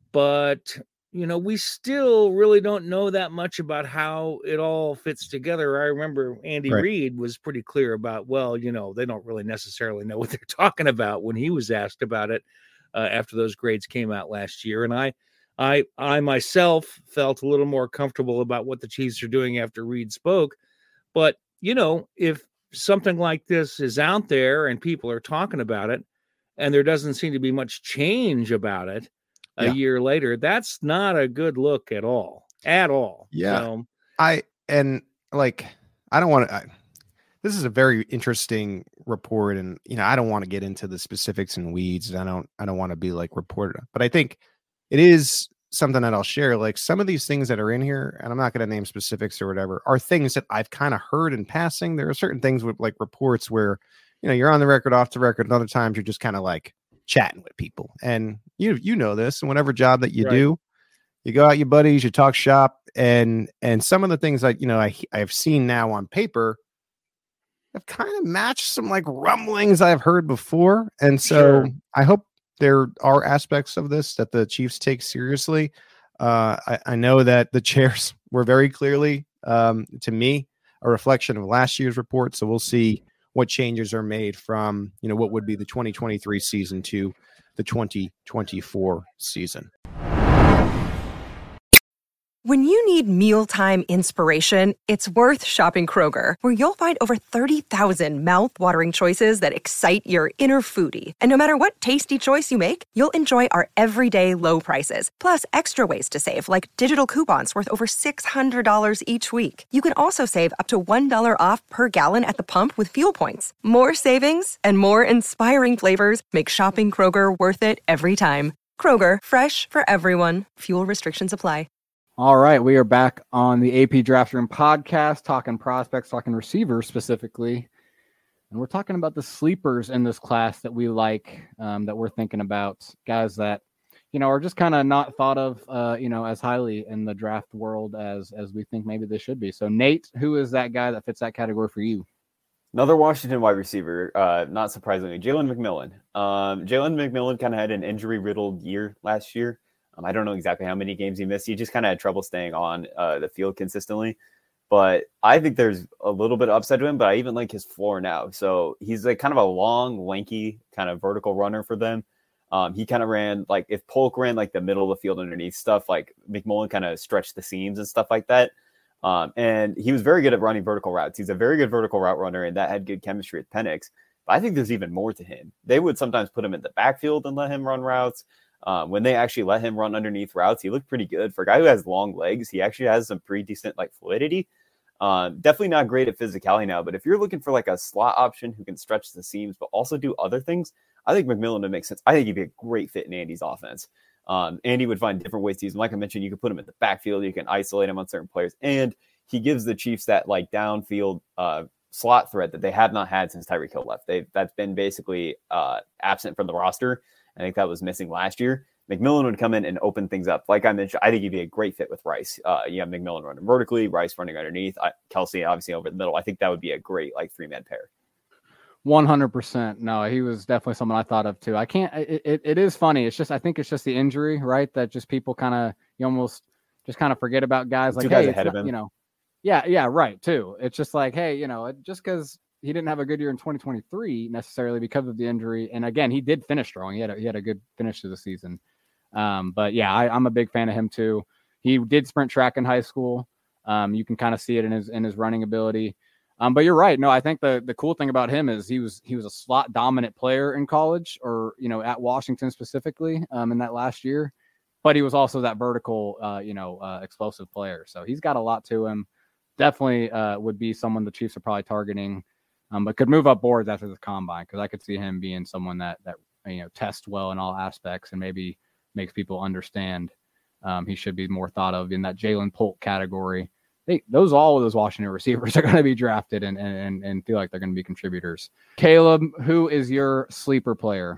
but, you know, we still really don't know that much about how it all fits together. I remember Andy right. Reid was pretty clear about, well, you know, they don't really necessarily know what they're talking about when he was asked about it uh, after those grades came out last year. And I, I, I myself felt a little more comfortable about what the Chiefs are doing after Reid spoke. But, you know, if something like this is out there and people are talking about it and there doesn't seem to be much change about it, a yeah. year later, that's not a good look at all, at all. Yeah. So, I, and like, I don't want to, this is a very interesting report, and, you know, I don't want to get into the specifics and weeds. I don't, I don't want to be like reported, but I think it is something that I'll share. Like some of these things that are in here, and I'm not going to name specifics or whatever, are things that I've kind of heard in passing. There are certain things with like reports where, you know, you're on the record, off the record, and other times you're just kind of like chatting with people, and you you know this, and whatever job that you right. do, you go out with your buddies, you talk shop, and and some of the things that, you know, I I've seen now on paper have kind of matched some like rumblings I've heard before, and so sure. I hope there are aspects of this that the Chiefs take seriously. Uh, I, I know that the chairs were very clearly, um, to me, a reflection of last year's report, so we'll see what changes are made from, you know, what would be the twenty twenty-three season to the twenty twenty-four season. When you need mealtime inspiration, it's worth shopping Kroger, where you'll find over thirty thousand mouth-watering choices that excite your inner foodie. And no matter what tasty choice you make, you'll enjoy our everyday low prices, plus extra ways to save, like digital coupons worth over six hundred dollars each week. You can also save up to one dollar off per gallon at the pump with fuel points. More savings and more inspiring flavors make shopping Kroger worth it every time. Kroger, fresh for everyone. Fuel restrictions apply. All right, we are back on the A P Draft Room podcast, talking prospects, talking receivers specifically. And we're talking about the sleepers in this class that we like, um, that we're thinking about, guys that, you know, are just kind of not thought of, uh, you know, as highly in the draft world as as we think maybe they should be. So, Nate, who is that guy that fits that category for you? Another Washington wide receiver, uh, not surprisingly, Jalen McMillan. Um, Jalen McMillan kind of had an injury-riddled year last year. Um, I don't know exactly how many games he missed. He just kind of had trouble staying on uh, the field consistently. But I think there's a little bit of upside to him, but I even like his floor now. So he's like kind of a long, lanky, kind of vertical runner for them. Um, he kind of ran, like if Polk ran like the middle of the field underneath stuff, like McMillan kind of stretched the seams and stuff like that. Um, and he was very good at running vertical routes. He's a very good vertical route runner, and that had good chemistry with Penix. But I think there's even more to him. They would sometimes put him in the backfield and let him run routes. Um, when they actually let him run underneath routes, he looked pretty good. For a guy who has long legs, he actually has some pretty decent like fluidity. Um, definitely not great at physicality now, but if you're looking for like a slot option who can stretch the seams but also do other things, I think McMillan would make sense. I think he'd be a great fit in Andy's offense. Um, Andy would find different ways to use him. Like I mentioned, you could put him in the backfield, you can isolate him on certain players, and he gives the Chiefs that like downfield uh, slot threat that they have not had since Tyreek Hill left. They've that's been basically uh, absent from the roster. I think that was missing last year. McMillan would come in and open things up. Like I mentioned, I think he'd be a great fit with Rice. Uh, you have McMillan running vertically, Rice running underneath, I, Kelsey obviously over the middle. I think that would be a great like three-man pair. one hundred percent. No, he was definitely someone I thought of too. I can't, it, it, it is funny. It's just, I think it's just the injury, right? That just people kind of, you almost just kind of forget about guys like, Two guys hey, ahead not, of him. you know, yeah, yeah, right. Too. It's just like, hey, you know, just because he didn't have a good year in twenty twenty-three necessarily because of the injury. And again, he did finish strong. He had a, he had a good finish to the season. Um, but yeah, I, I'm a big fan of him too. He did sprint track in high school. Um, you can kind of see it in his in his running ability. Um, but you're right. No, I think the the cool thing about him is he was he was a slot dominant player in college, or you know, at Washington specifically, um, in that last year. But he was also that vertical, uh, you know, uh, explosive player. So he's got a lot to him. Definitely uh, would be someone the Chiefs are probably targeting, um, but could move up boards after the combine, because I could see him being someone that that you know tests well in all aspects and maybe makes people understand um, he should be more thought of in that Jalen Polk category. They, those all of those Washington receivers are going to be drafted and, and and feel like they're going to be contributors. Caleb, who is your sleeper player?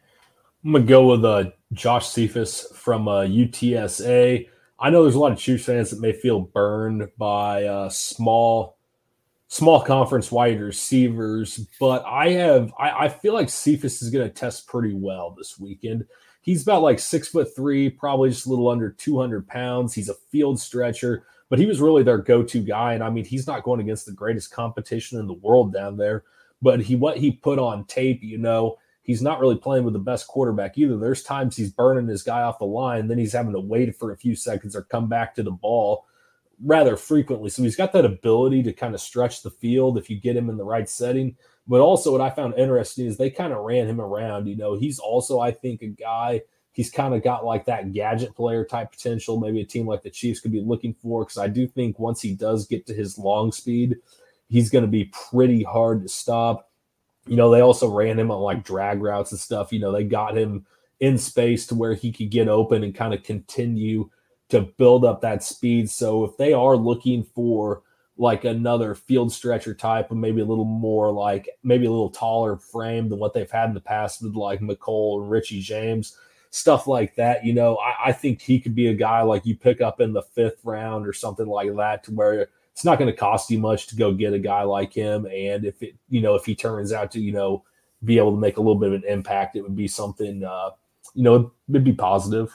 I'm going to go with uh, Josh Cephas from uh, U T S A. I know there's a lot of Chiefs fans that may feel burned by uh, small small conference wide receivers, but I have I, I feel like Cephas is going to test pretty well this weekend. He's about like six foot three, probably just a little under two hundred pounds. He's a field stretcher, but he was really their go-to guy. And I mean, he's not going against the greatest competition in the world down there, but he what he put on tape, you know, he's not really playing with the best quarterback either. There's times he's burning his guy off the line, then he's having to wait for a few seconds or come back to the ball rather frequently. So he's got that ability to kind of stretch the field if you get him in the right setting. But also what I found interesting is they kind of ran him around. You know, he's also, I think, a guy, he's kind of got like that gadget player type potential, maybe a team like the Chiefs could be looking for, because I do think once he does get to his long speed, he's going to be pretty hard to stop. You know, they also ran him on like drag routes and stuff. You know, they got him in space to where he could get open and kind of continue to build up that speed. So if they are looking for like another field stretcher type, and maybe a little more like maybe a little taller frame than what they've had in the past with like McCole and Richie James, stuff like that, you know, I, I think he could be a guy like you pick up in the fifth round or something like that, to where it's not going to cost you much to go get a guy like him. And if it, you know, if he turns out to, you know, be able to make a little bit of an impact, it would be something, uh, you know, it'd be positive.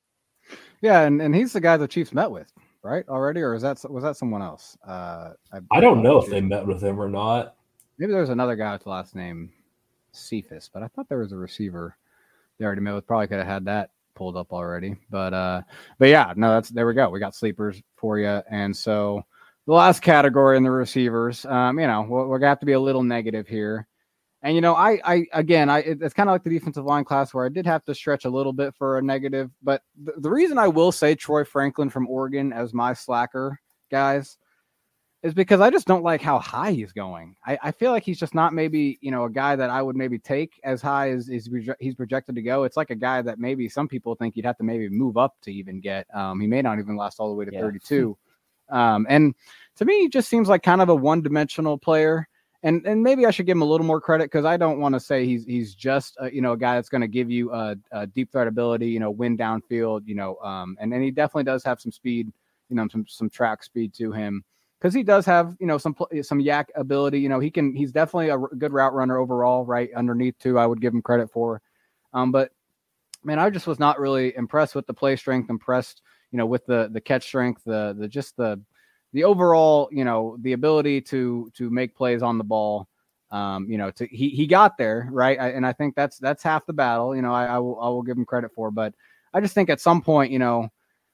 Yeah. And, and he's the guy the Chiefs met with, right, already? Or is that, was that someone else? Uh, I, I don't know if they met with him or not. Maybe there was another guy with the last name Cephas, but I thought there was a receiver they already met with. Probably could have had that pulled up already. But, uh, but yeah, no, that's, there we go. We got sleepers for you. And so, the last category in the receivers, um, you know, we're, we're going to have to be a little negative here. And, you know, I, I again, I it, it's kind of like the defensive line class where I did have to stretch a little bit for a negative. But th- the reason I will say Troy Franklin from Oregon as my slacker, guys, is because I just don't like how high he's going. I, I feel like he's just not maybe, you know, a guy that I would maybe take as high as, as he's projected to go. It's like a guy that maybe some people think you'd have to maybe move up to even get. Um, he may not even last all the way to yeah. thirty-two. Um, and to me, he just seems like kind of a one-dimensional player. And and maybe I should give him a little more credit, because I don't want to say he's he's just a, you know, a guy that's going to give you a, a deep threat ability, you know, win downfield, you know, um, and and he definitely does have some speed, you know, some some track speed to him, because he does have, you know, some some yak ability. You know, he can he's definitely a good route runner overall, right underneath too. I would give him credit for, um, but man, I just was not really impressed with the play strength. Impressed, you know, with the the catch strength, the the just the the overall, you know, the ability to to make plays on the ball. Um, you know, to he he got there, right? I, and I think that's that's half the battle. You know, I, I will I will give him credit for, but I just think at some point, you know,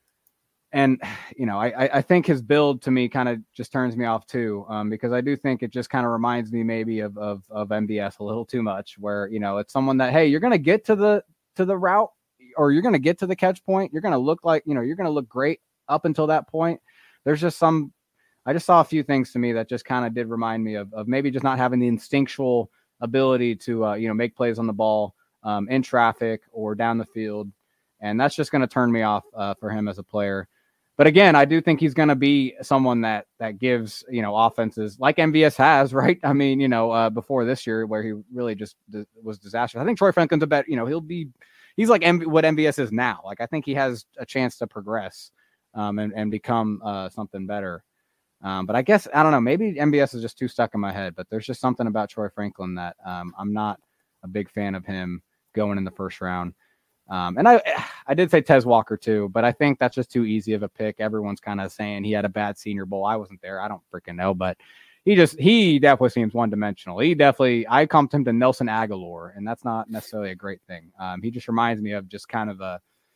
and you know, I I think his build to me kind of just turns me off too, um, because I do think it just kind of reminds me maybe of of of M B S a little too much, where you know it's someone that, hey, you're gonna get to the to the route, or you're gonna get to the catch point, you're gonna look like, you know, you're gonna look great up until that point. There's just some, I just saw a few things to me that just kind of did remind me of, of maybe just not having the instinctual ability to, uh, you know, make plays on the ball um, in traffic or down the field. And that's just going to turn me off uh, for him as a player. But again, I do think he's going to be someone that, that gives, you know, offenses like M V S has, right? I mean, you know, uh, before this year where he really just d- was disastrous. I think Troy Franklin's a bet, you know, he'll be, he's like M- what M V S is now. Like, I think he has a chance to progress um, and, and become uh, something better. Um, but I guess, I don't know, maybe M B S is just too stuck in my head, but there's just something about Troy Franklin that um, I'm not a big fan of him going in the first round. Um, and I I did say Tez Walker too, but I think that's just too easy of a pick. Everyone's kind of saying he had a bad Senior Bowl. I wasn't there. I don't freaking know, but he just, he definitely seems one-dimensional. He definitely, I comped him to Nelson Aguilar, and that's not necessarily a great thing. Um, he just reminds me of just kind of a,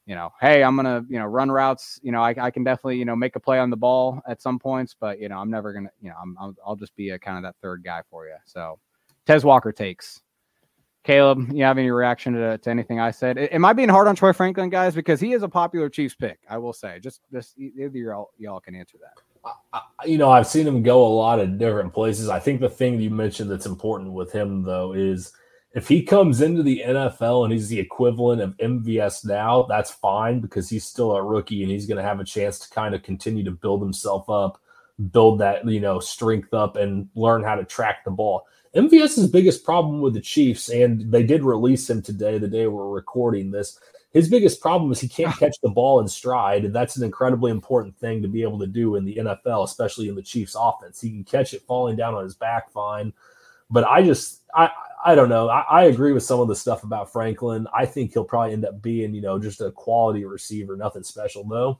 you know, hey, I'm going to, you know, run routes. You know, I, I can definitely, you know, make a play on the ball at some points, but, you know, I'm never going to, you know, I'm, I'll, I'll just be a kind of that third guy for you. So Tez Walker takes. Caleb, you have any reaction to, to anything I said? Am I being hard on Troy Franklin, guys? Because he is a popular Chiefs pick, I will say. Just, just either y'all, y'all can answer that. I, you know, I've seen him go a lot of different places. I think the thing you mentioned that's important with him, though, is if he comes into the N F L and he's the equivalent of M V S now, that's fine because he's still a rookie and he's going to have a chance to kind of continue to build himself up, build that, you know, strength up and learn how to track the ball. MVS's biggest problem with the Chiefs, and they did release him today, the day we're recording this, his biggest problem is he can't catch the ball in stride, and that's an incredibly important thing to be able to do in the N F L, especially in the Chiefs offense. He can catch it falling down on his back fine. But I just I, – I don't know. I, I agree with some of the stuff about Franklin. I think he'll probably end up being, you know, just a quality receiver, nothing special, though.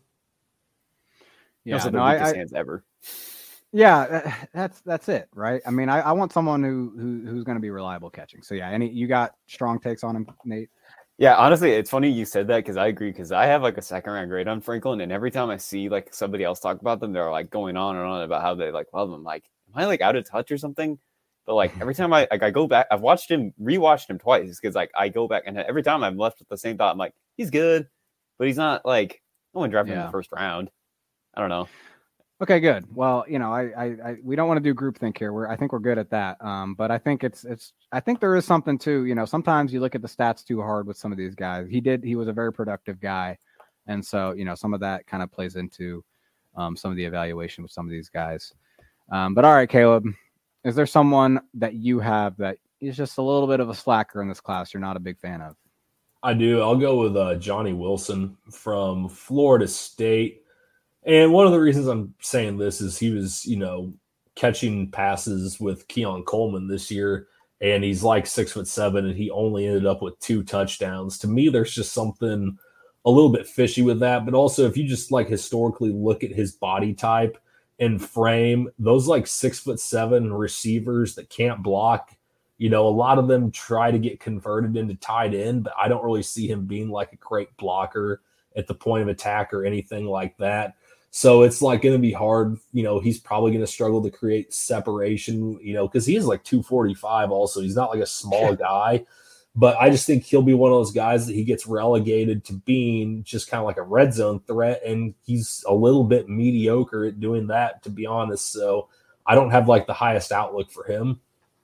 Yeah, no, no, I, I, hands ever. Yeah, that's that's it, right? I mean, I, I want someone who, who who's going to be reliable catching. So yeah, any you got strong takes on him, Nate? Yeah, honestly, it's funny you said that because I agree because I have like a second round grade on Franklin, and every time I see like somebody else talk about them, they're like going on and on about how they like love them. Like, am I like out of touch or something? But like every time I like I go back, I've watched him, rewatched him twice because like I go back and every time I'm left with the same thought. I'm like, he's good, but he's not like no one drafted him in the first round. I don't know. Okay, good. Well, you know, I, I, I we don't want to do groupthink here. We're, I think we're good at that. Um, but I think it's, it's, I think there is something too. You know, sometimes you look at the stats too hard with some of these guys. He did, he was a very productive guy, and so you know, some of that kind of plays into um, some of the evaluation with some of these guys. Um, but all right, Caleb, is there someone that you have that is just a little bit of a slacker in this class you're not a big fan of? I do. I'll go with uh, Johnny Wilson from Florida State. And one of the reasons I'm saying this is he was, you know, catching passes with Keon Coleman this year, and he's like six foot seven, and he only ended up with two touchdowns. To me, there's just something a little bit fishy with that. But also, if you just like historically look at his body type and frame, those like six foot seven receivers that can't block, you know, a lot of them try to get converted into tight end, but I don't really see him being like a great blocker at the point of attack or anything like that. So it's like going to be hard. You know, he's probably going to struggle to create separation, you know, because he is like two forty-five also. He's not like a small guy. But I just think he'll be one of those guys that he gets relegated to being just kind of like a red zone threat. And he's a little bit mediocre at doing that, to be honest. So I don't have like the highest outlook for him.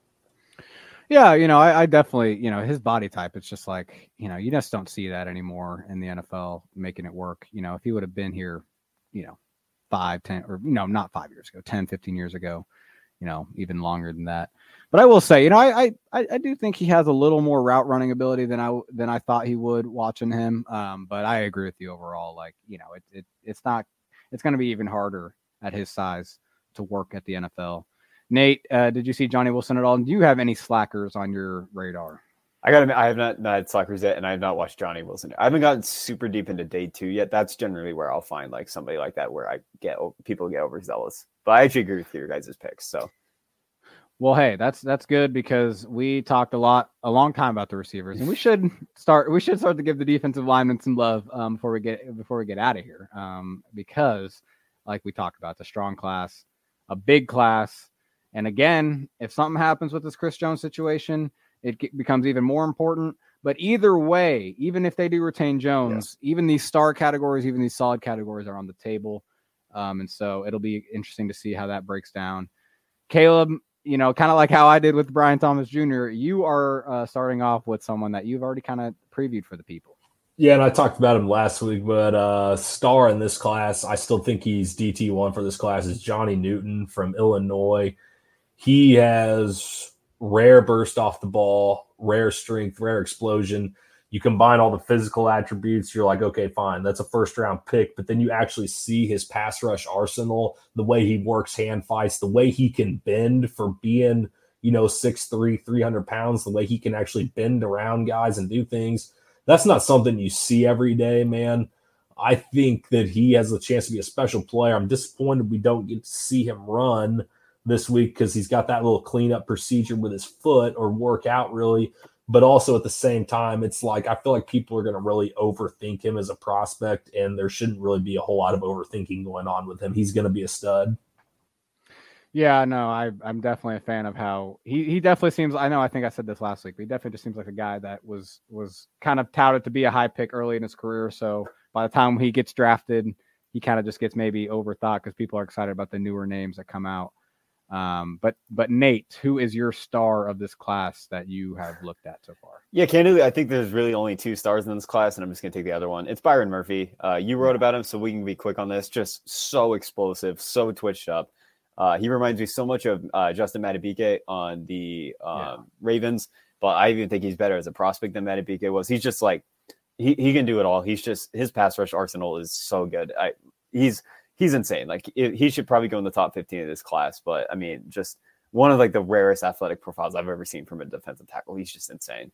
Yeah, you know, I, I definitely, you know, his body type, it's just like, you know, you just don't see that anymore in the N F L making it work. You know, if he would have been here, you know, five, ten, or, you know, not five years ago, ten, fifteen years ago, you know, even longer than that. But I will say, you know, I, I, I do think he has a little more route running ability than I, than I thought he would watching him. Um, but I agree with you overall. Like, you know, it, it it's not, it's going to be even harder at his size to work at the N F L. Nate, uh, did you see Johnny Wilson at all? And do you have any slackers on your radar? I got to I have not, not had slackers yet, and I have not watched Johnny Wilson. I haven't gotten super deep into day two yet. That's generally where I'll find like somebody like that where I get people get overzealous. But I actually agree with your guys' picks. So, well, hey, that's that's good because we talked a lot a long time about the receivers, and we should start we should start to give the defensive linemen some love um, before we get before we get out of here. Um, because, like we talked about, the strong class, a big class, and again, if something happens with this Chris Jones situation, it becomes even more important. But either way, even if they do retain Jones, yeah. even these star categories, even these solid categories are on the table. Um, and so it'll be interesting to see how that breaks down. Caleb, you know, kind of like how I did with Brian Thomas Junior, you are uh, starting off with someone that you've already kind of previewed for the people. Yeah, and I talked about him last week, but uh, star in this class, I still think he's D T one for this class, is Johnny Newton from Illinois. He has rare burst off the ball, rare strength, rare explosion. You combine all the physical attributes, you're like, okay, fine, that's a first round pick. But then you actually see his pass rush arsenal, the way he works hand fights, the way he can bend for being, you know, six three, three hundred pounds, the way he can actually bend around guys and do things. That's not something you see every day, man. I think that he has a chance to be a special player. I'm disappointed we don't get to see him run this week because he's got that little cleanup procedure with his foot or work out really. But also at the same time, it's like I feel like people are going to really overthink him as a prospect, and there shouldn't really be a whole lot of overthinking going on with him. He's going to be a stud. Yeah, no, I, I'm definitely a fan of how he, he definitely seems. I know, I think I said this last week, but he definitely just seems like a guy that was was kind of touted to be a high pick early in his career. So by the time he gets drafted, he kind of just gets maybe overthought because people are excited about the newer names that come out. Um, but but Nate, who is your star of this class that you have looked at so far? Yeah, candidly, I think there's really only two stars in this class, and I'm just going to take the other one. It's Byron Murphy. Uh, you wrote about him, so we can be quick on this. Just so explosive, so twitched up. Uh, he reminds me so much of uh, Justin Madubuike on the um, yeah. Ravens, but I even think he's better as a prospect than Madubuike was. He's just like he he can do it all. He's just his pass rush arsenal is so good. I he's he's insane. Like it, he should probably go in the top fifteen of this class. But I mean, just one of like the rarest athletic profiles I've ever seen from a defensive tackle. He's just insane.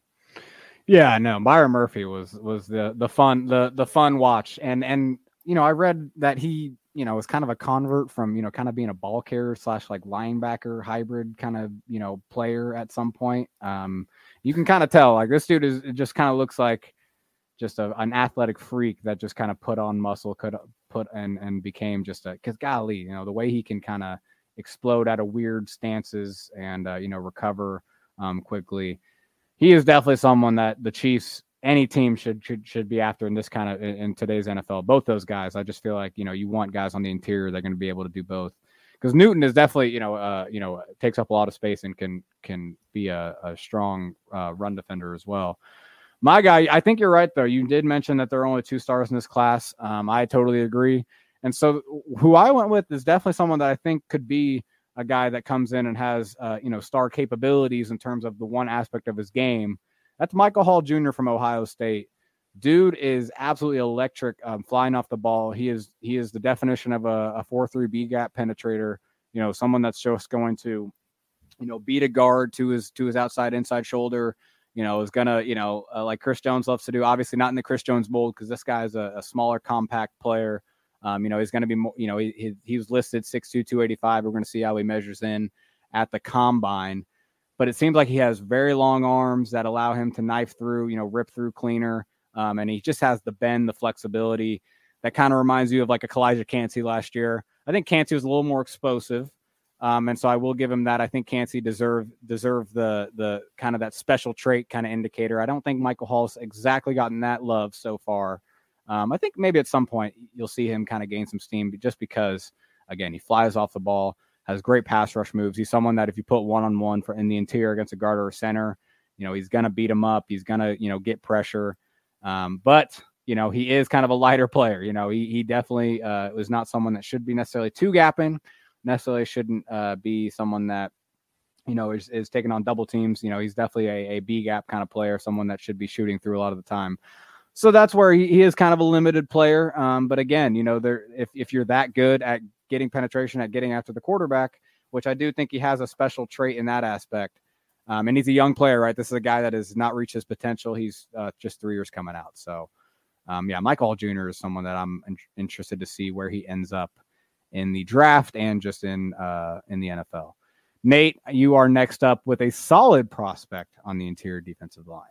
Yeah, no, Byron Murphy was was the the fun the the fun watch, and and you know I read that he. you know, was kind of a convert from, you know, kind of being a ball carrier slash like linebacker hybrid kind of, you know, player at some point. Um, you can kind of tell like this dude is, it just kind of looks like just a, an athletic freak that just kind of put on muscle, could put and, and became just a, cause golly, you know, the way he can kind of explode out of weird stances and, uh, you know, recover um, quickly. He is definitely someone that the Chiefs, any team should should should be after in this kind of in, in today's N F L. Both those guys, I just feel like you know you want guys on the interior that are going to be able to do both. Because Newton is definitely you know uh, you know takes up a lot of space and can can be a, a strong uh, run defender as well. My guy, I think you're right though. You did mention that there are only two stars in this class. Um, I totally agree. And so who I went with is definitely someone that I think could be a guy that comes in and has uh, you know star capabilities in terms of the one aspect of his game. That's Michael Hall Junior from Ohio State. Dude is absolutely electric, um, flying off the ball. He is he is the definition of a, a four three B gap penetrator. You know, someone that's just going to, you know, beat a guard to his to his outside inside shoulder. You know, is gonna you know uh, like Chris Jones loves to do. Obviously, not in the Chris Jones mold because this guy is a, a smaller, compact player. Um, you know, he's going to be more. You know, he he, he was listed six two, two eighty-five. We're going to see how he measures in at the combine. But it seems like he has very long arms that allow him to knife through, you know, rip through cleaner. Um, and he just has the bend, the flexibility that kind of reminds you of like a Kalijah Kancey last year. I think Kancey was a little more explosive. Um, and so I will give him that. I think Kancey deserved deserved the the kind of that special trait kind of indicator. I don't think Michael Hall's exactly gotten that love so far. Um, I think maybe at some point you'll see him kind of gain some steam just because, again, he flies off the ball. Has great pass rush moves. He's someone that if you put one-on-one for in the interior against a guard or a center, you know, he's going to beat him up. He's going to, you know, get pressure. Um, but, you know, he is kind of a lighter player. You know, he he definitely uh, was not someone that should be necessarily two gapping, necessarily shouldn't uh, be someone that, you know, is, is taking on double teams. You know, he's definitely a, a B gap kind of player, someone that should be shooting through a lot of the time. So that's where he, he is kind of a limited player. Um, but again, you know, there if if you're that good at getting penetration, at getting after the quarterback, which I do think he has a special trait in that aspect. Um, and he's a young player, right? This is a guy that has not reached his potential. He's uh, just three years coming out. So, um, yeah, Michael Hall Junior is someone that I'm in- interested to see where he ends up in the draft and just in uh, in the N F L. Nate, you are next up with a solid prospect on the interior defensive line.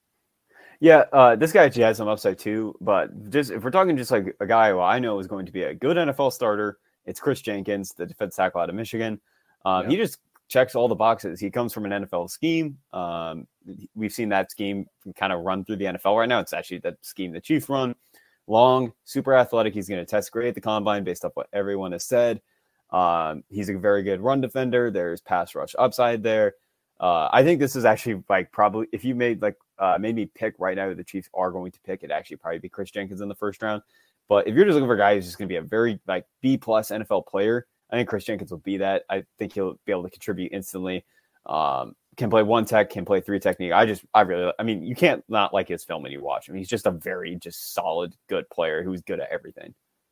Yeah, uh, this guy actually has some upside too. But just if we're talking just like a guy who I know is going to be a good N F L starter, it's Chris Jenkins, the defense tackle out of Michigan. Um, yeah. He just checks all the boxes. He comes from an N F L scheme. Um, we've seen that scheme kind of run through the N F L right now. It's actually the scheme the Chiefs run. Long, super athletic. He's going to test great at the combine based off what everyone has said. Um, he's a very good run defender. There's pass rush upside there. Uh, I think this is actually like probably if you made like uh, made me pick right now who the Chiefs are going to pick, it'd actually probably be Chris Jenkins in the first round. But if you're just looking for a guy who's just going to be a very like B plus N F L player, I think Chris Jenkins will be that. I think he'll be able to contribute instantly. Um, can play one tech, can play three technique. I just, I really, I mean, you can't not like his film when you watch him. He's just a very just solid, good player who's good at everything.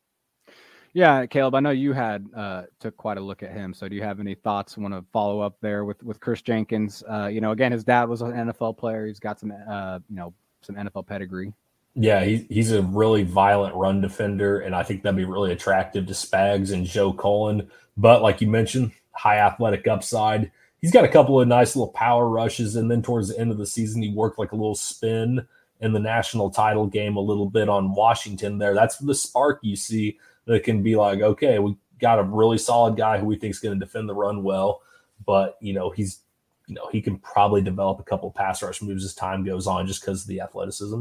Yeah, Caleb, I know you had uh, took quite a look at him. So do you have any thoughts? Want to follow up there with, with Chris Jenkins? Uh, you know, again, his dad was an N F L player. He's got some, uh, you know, some N F L pedigree. Yeah, he, he's a really violent run defender, and I think that'd be really attractive to Spags and Joe Cullen. But like you mentioned, high athletic upside. he's got a couple of nice little power rushes, and then towards the end of the season, he worked like a little spin in the national title game a little bit on Washington there. That's the spark you see that can be like, okay, we got a really solid guy who we think is going to defend the run well, but, you know, he's, you know, he can probably develop a couple of pass rush moves as time goes on just because of the athleticism.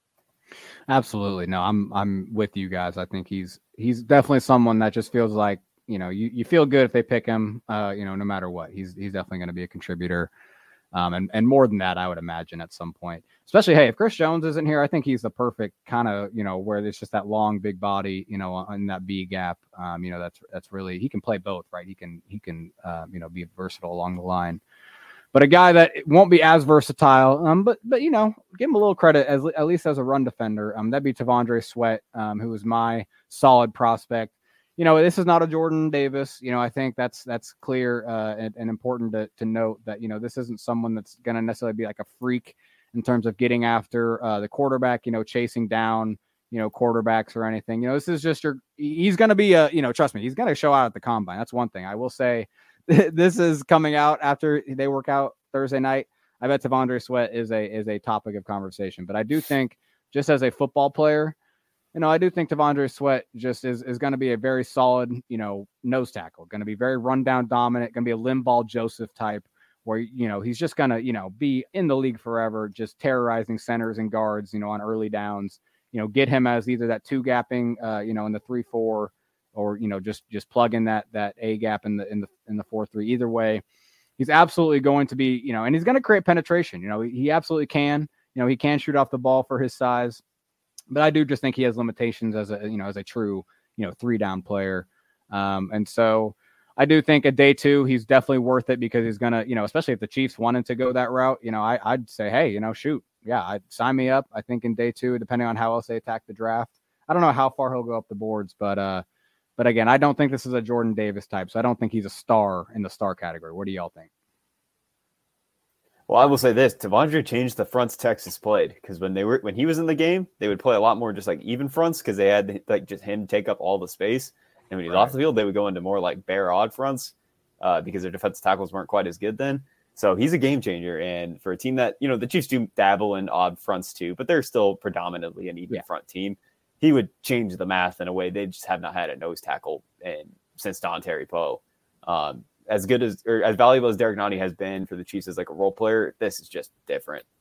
Absolutely. No, I'm I'm with you guys. I think he's he's definitely someone that just feels like, you know, you, you feel good if they pick him, uh, you know, no matter what. He's he's definitely going to be a contributor. Um, and, and more than that, I would imagine at some point, especially, hey, if Chris Jones isn't here, I think he's the perfect kind of, you know, where there's just that long, big body, you know, in that B gap. Um, you know, that's, that's really, he can play both, right? He can, he can, uh, you know, be versatile along the line, but a guy that won't be as versatile. Um, but, but, you know, give him a little credit as at least as a run defender. Um, that'd be T'Vondre Sweat, um, who was my solid prospect. You know, this is not a Jordan Davis. You know, I think that's that's clear uh, and, and important to, to note that, you know, this isn't someone that's going to necessarily be like a freak in terms of getting after uh, the quarterback, you know, chasing down, you know, quarterbacks or anything. You know, this is just your, he's going to be a, you know, trust me, he's going to show out at the combine. That's one thing I will say. This is coming out after they work out Thursday night. I bet T'Vondre Sweat is a, is a topic of conversation, but I do think just as a football player, you know, I do think T'Vondre Sweat just is, is going to be a very solid, you know, nose tackle, going to be very rundown dominant, going to be a Limball Joseph type where, you know, he's just going to, you know, be in the league forever, just terrorizing centers and guards, you know, on early downs, you know, get him as either that two gapping, uh, you know, in the three, four, or, you know, just, just plug in that, that A gap in the, in the, in the four, three, either way. He's absolutely going to be, you know, and he's going to create penetration. You know, he, he absolutely can, you know, he can shoot off the ball for his size. But I do just think he has limitations as a, you know, as a true, you know, three down player. Um, and so I do think at day two, he's definitely worth it because he's going to, you know, especially if the Chiefs wanted to go that route, you know, I, I'd say, hey, you know, shoot. Yeah, I'd sign me up. I think in day two, depending on how else they attack the draft, I don't know how far he'll go up the boards, but, uh, but again, I don't think this is a Jordan Davis type. So I don't think he's a star in the star category. What do y'all think? Well, I will say this: T'Vondre changed the fronts Texas played because when they were when he was in the game, they would play a lot more just like even fronts because they had like just him take up all the space, and when he's right off the field, they would go into more like bare odd fronts uh, because their defensive tackles weren't quite as good then. So he's a game changer, and for a team that, you know, the Chiefs do dabble in odd fronts too, but they're still predominantly an even yeah. front team. He would change the math in a way they just have not had a nose tackle in, since Dontari Poe. Um, As good as or as valuable as Derek Nottie has been for the Chiefs as like a role player, this is just different.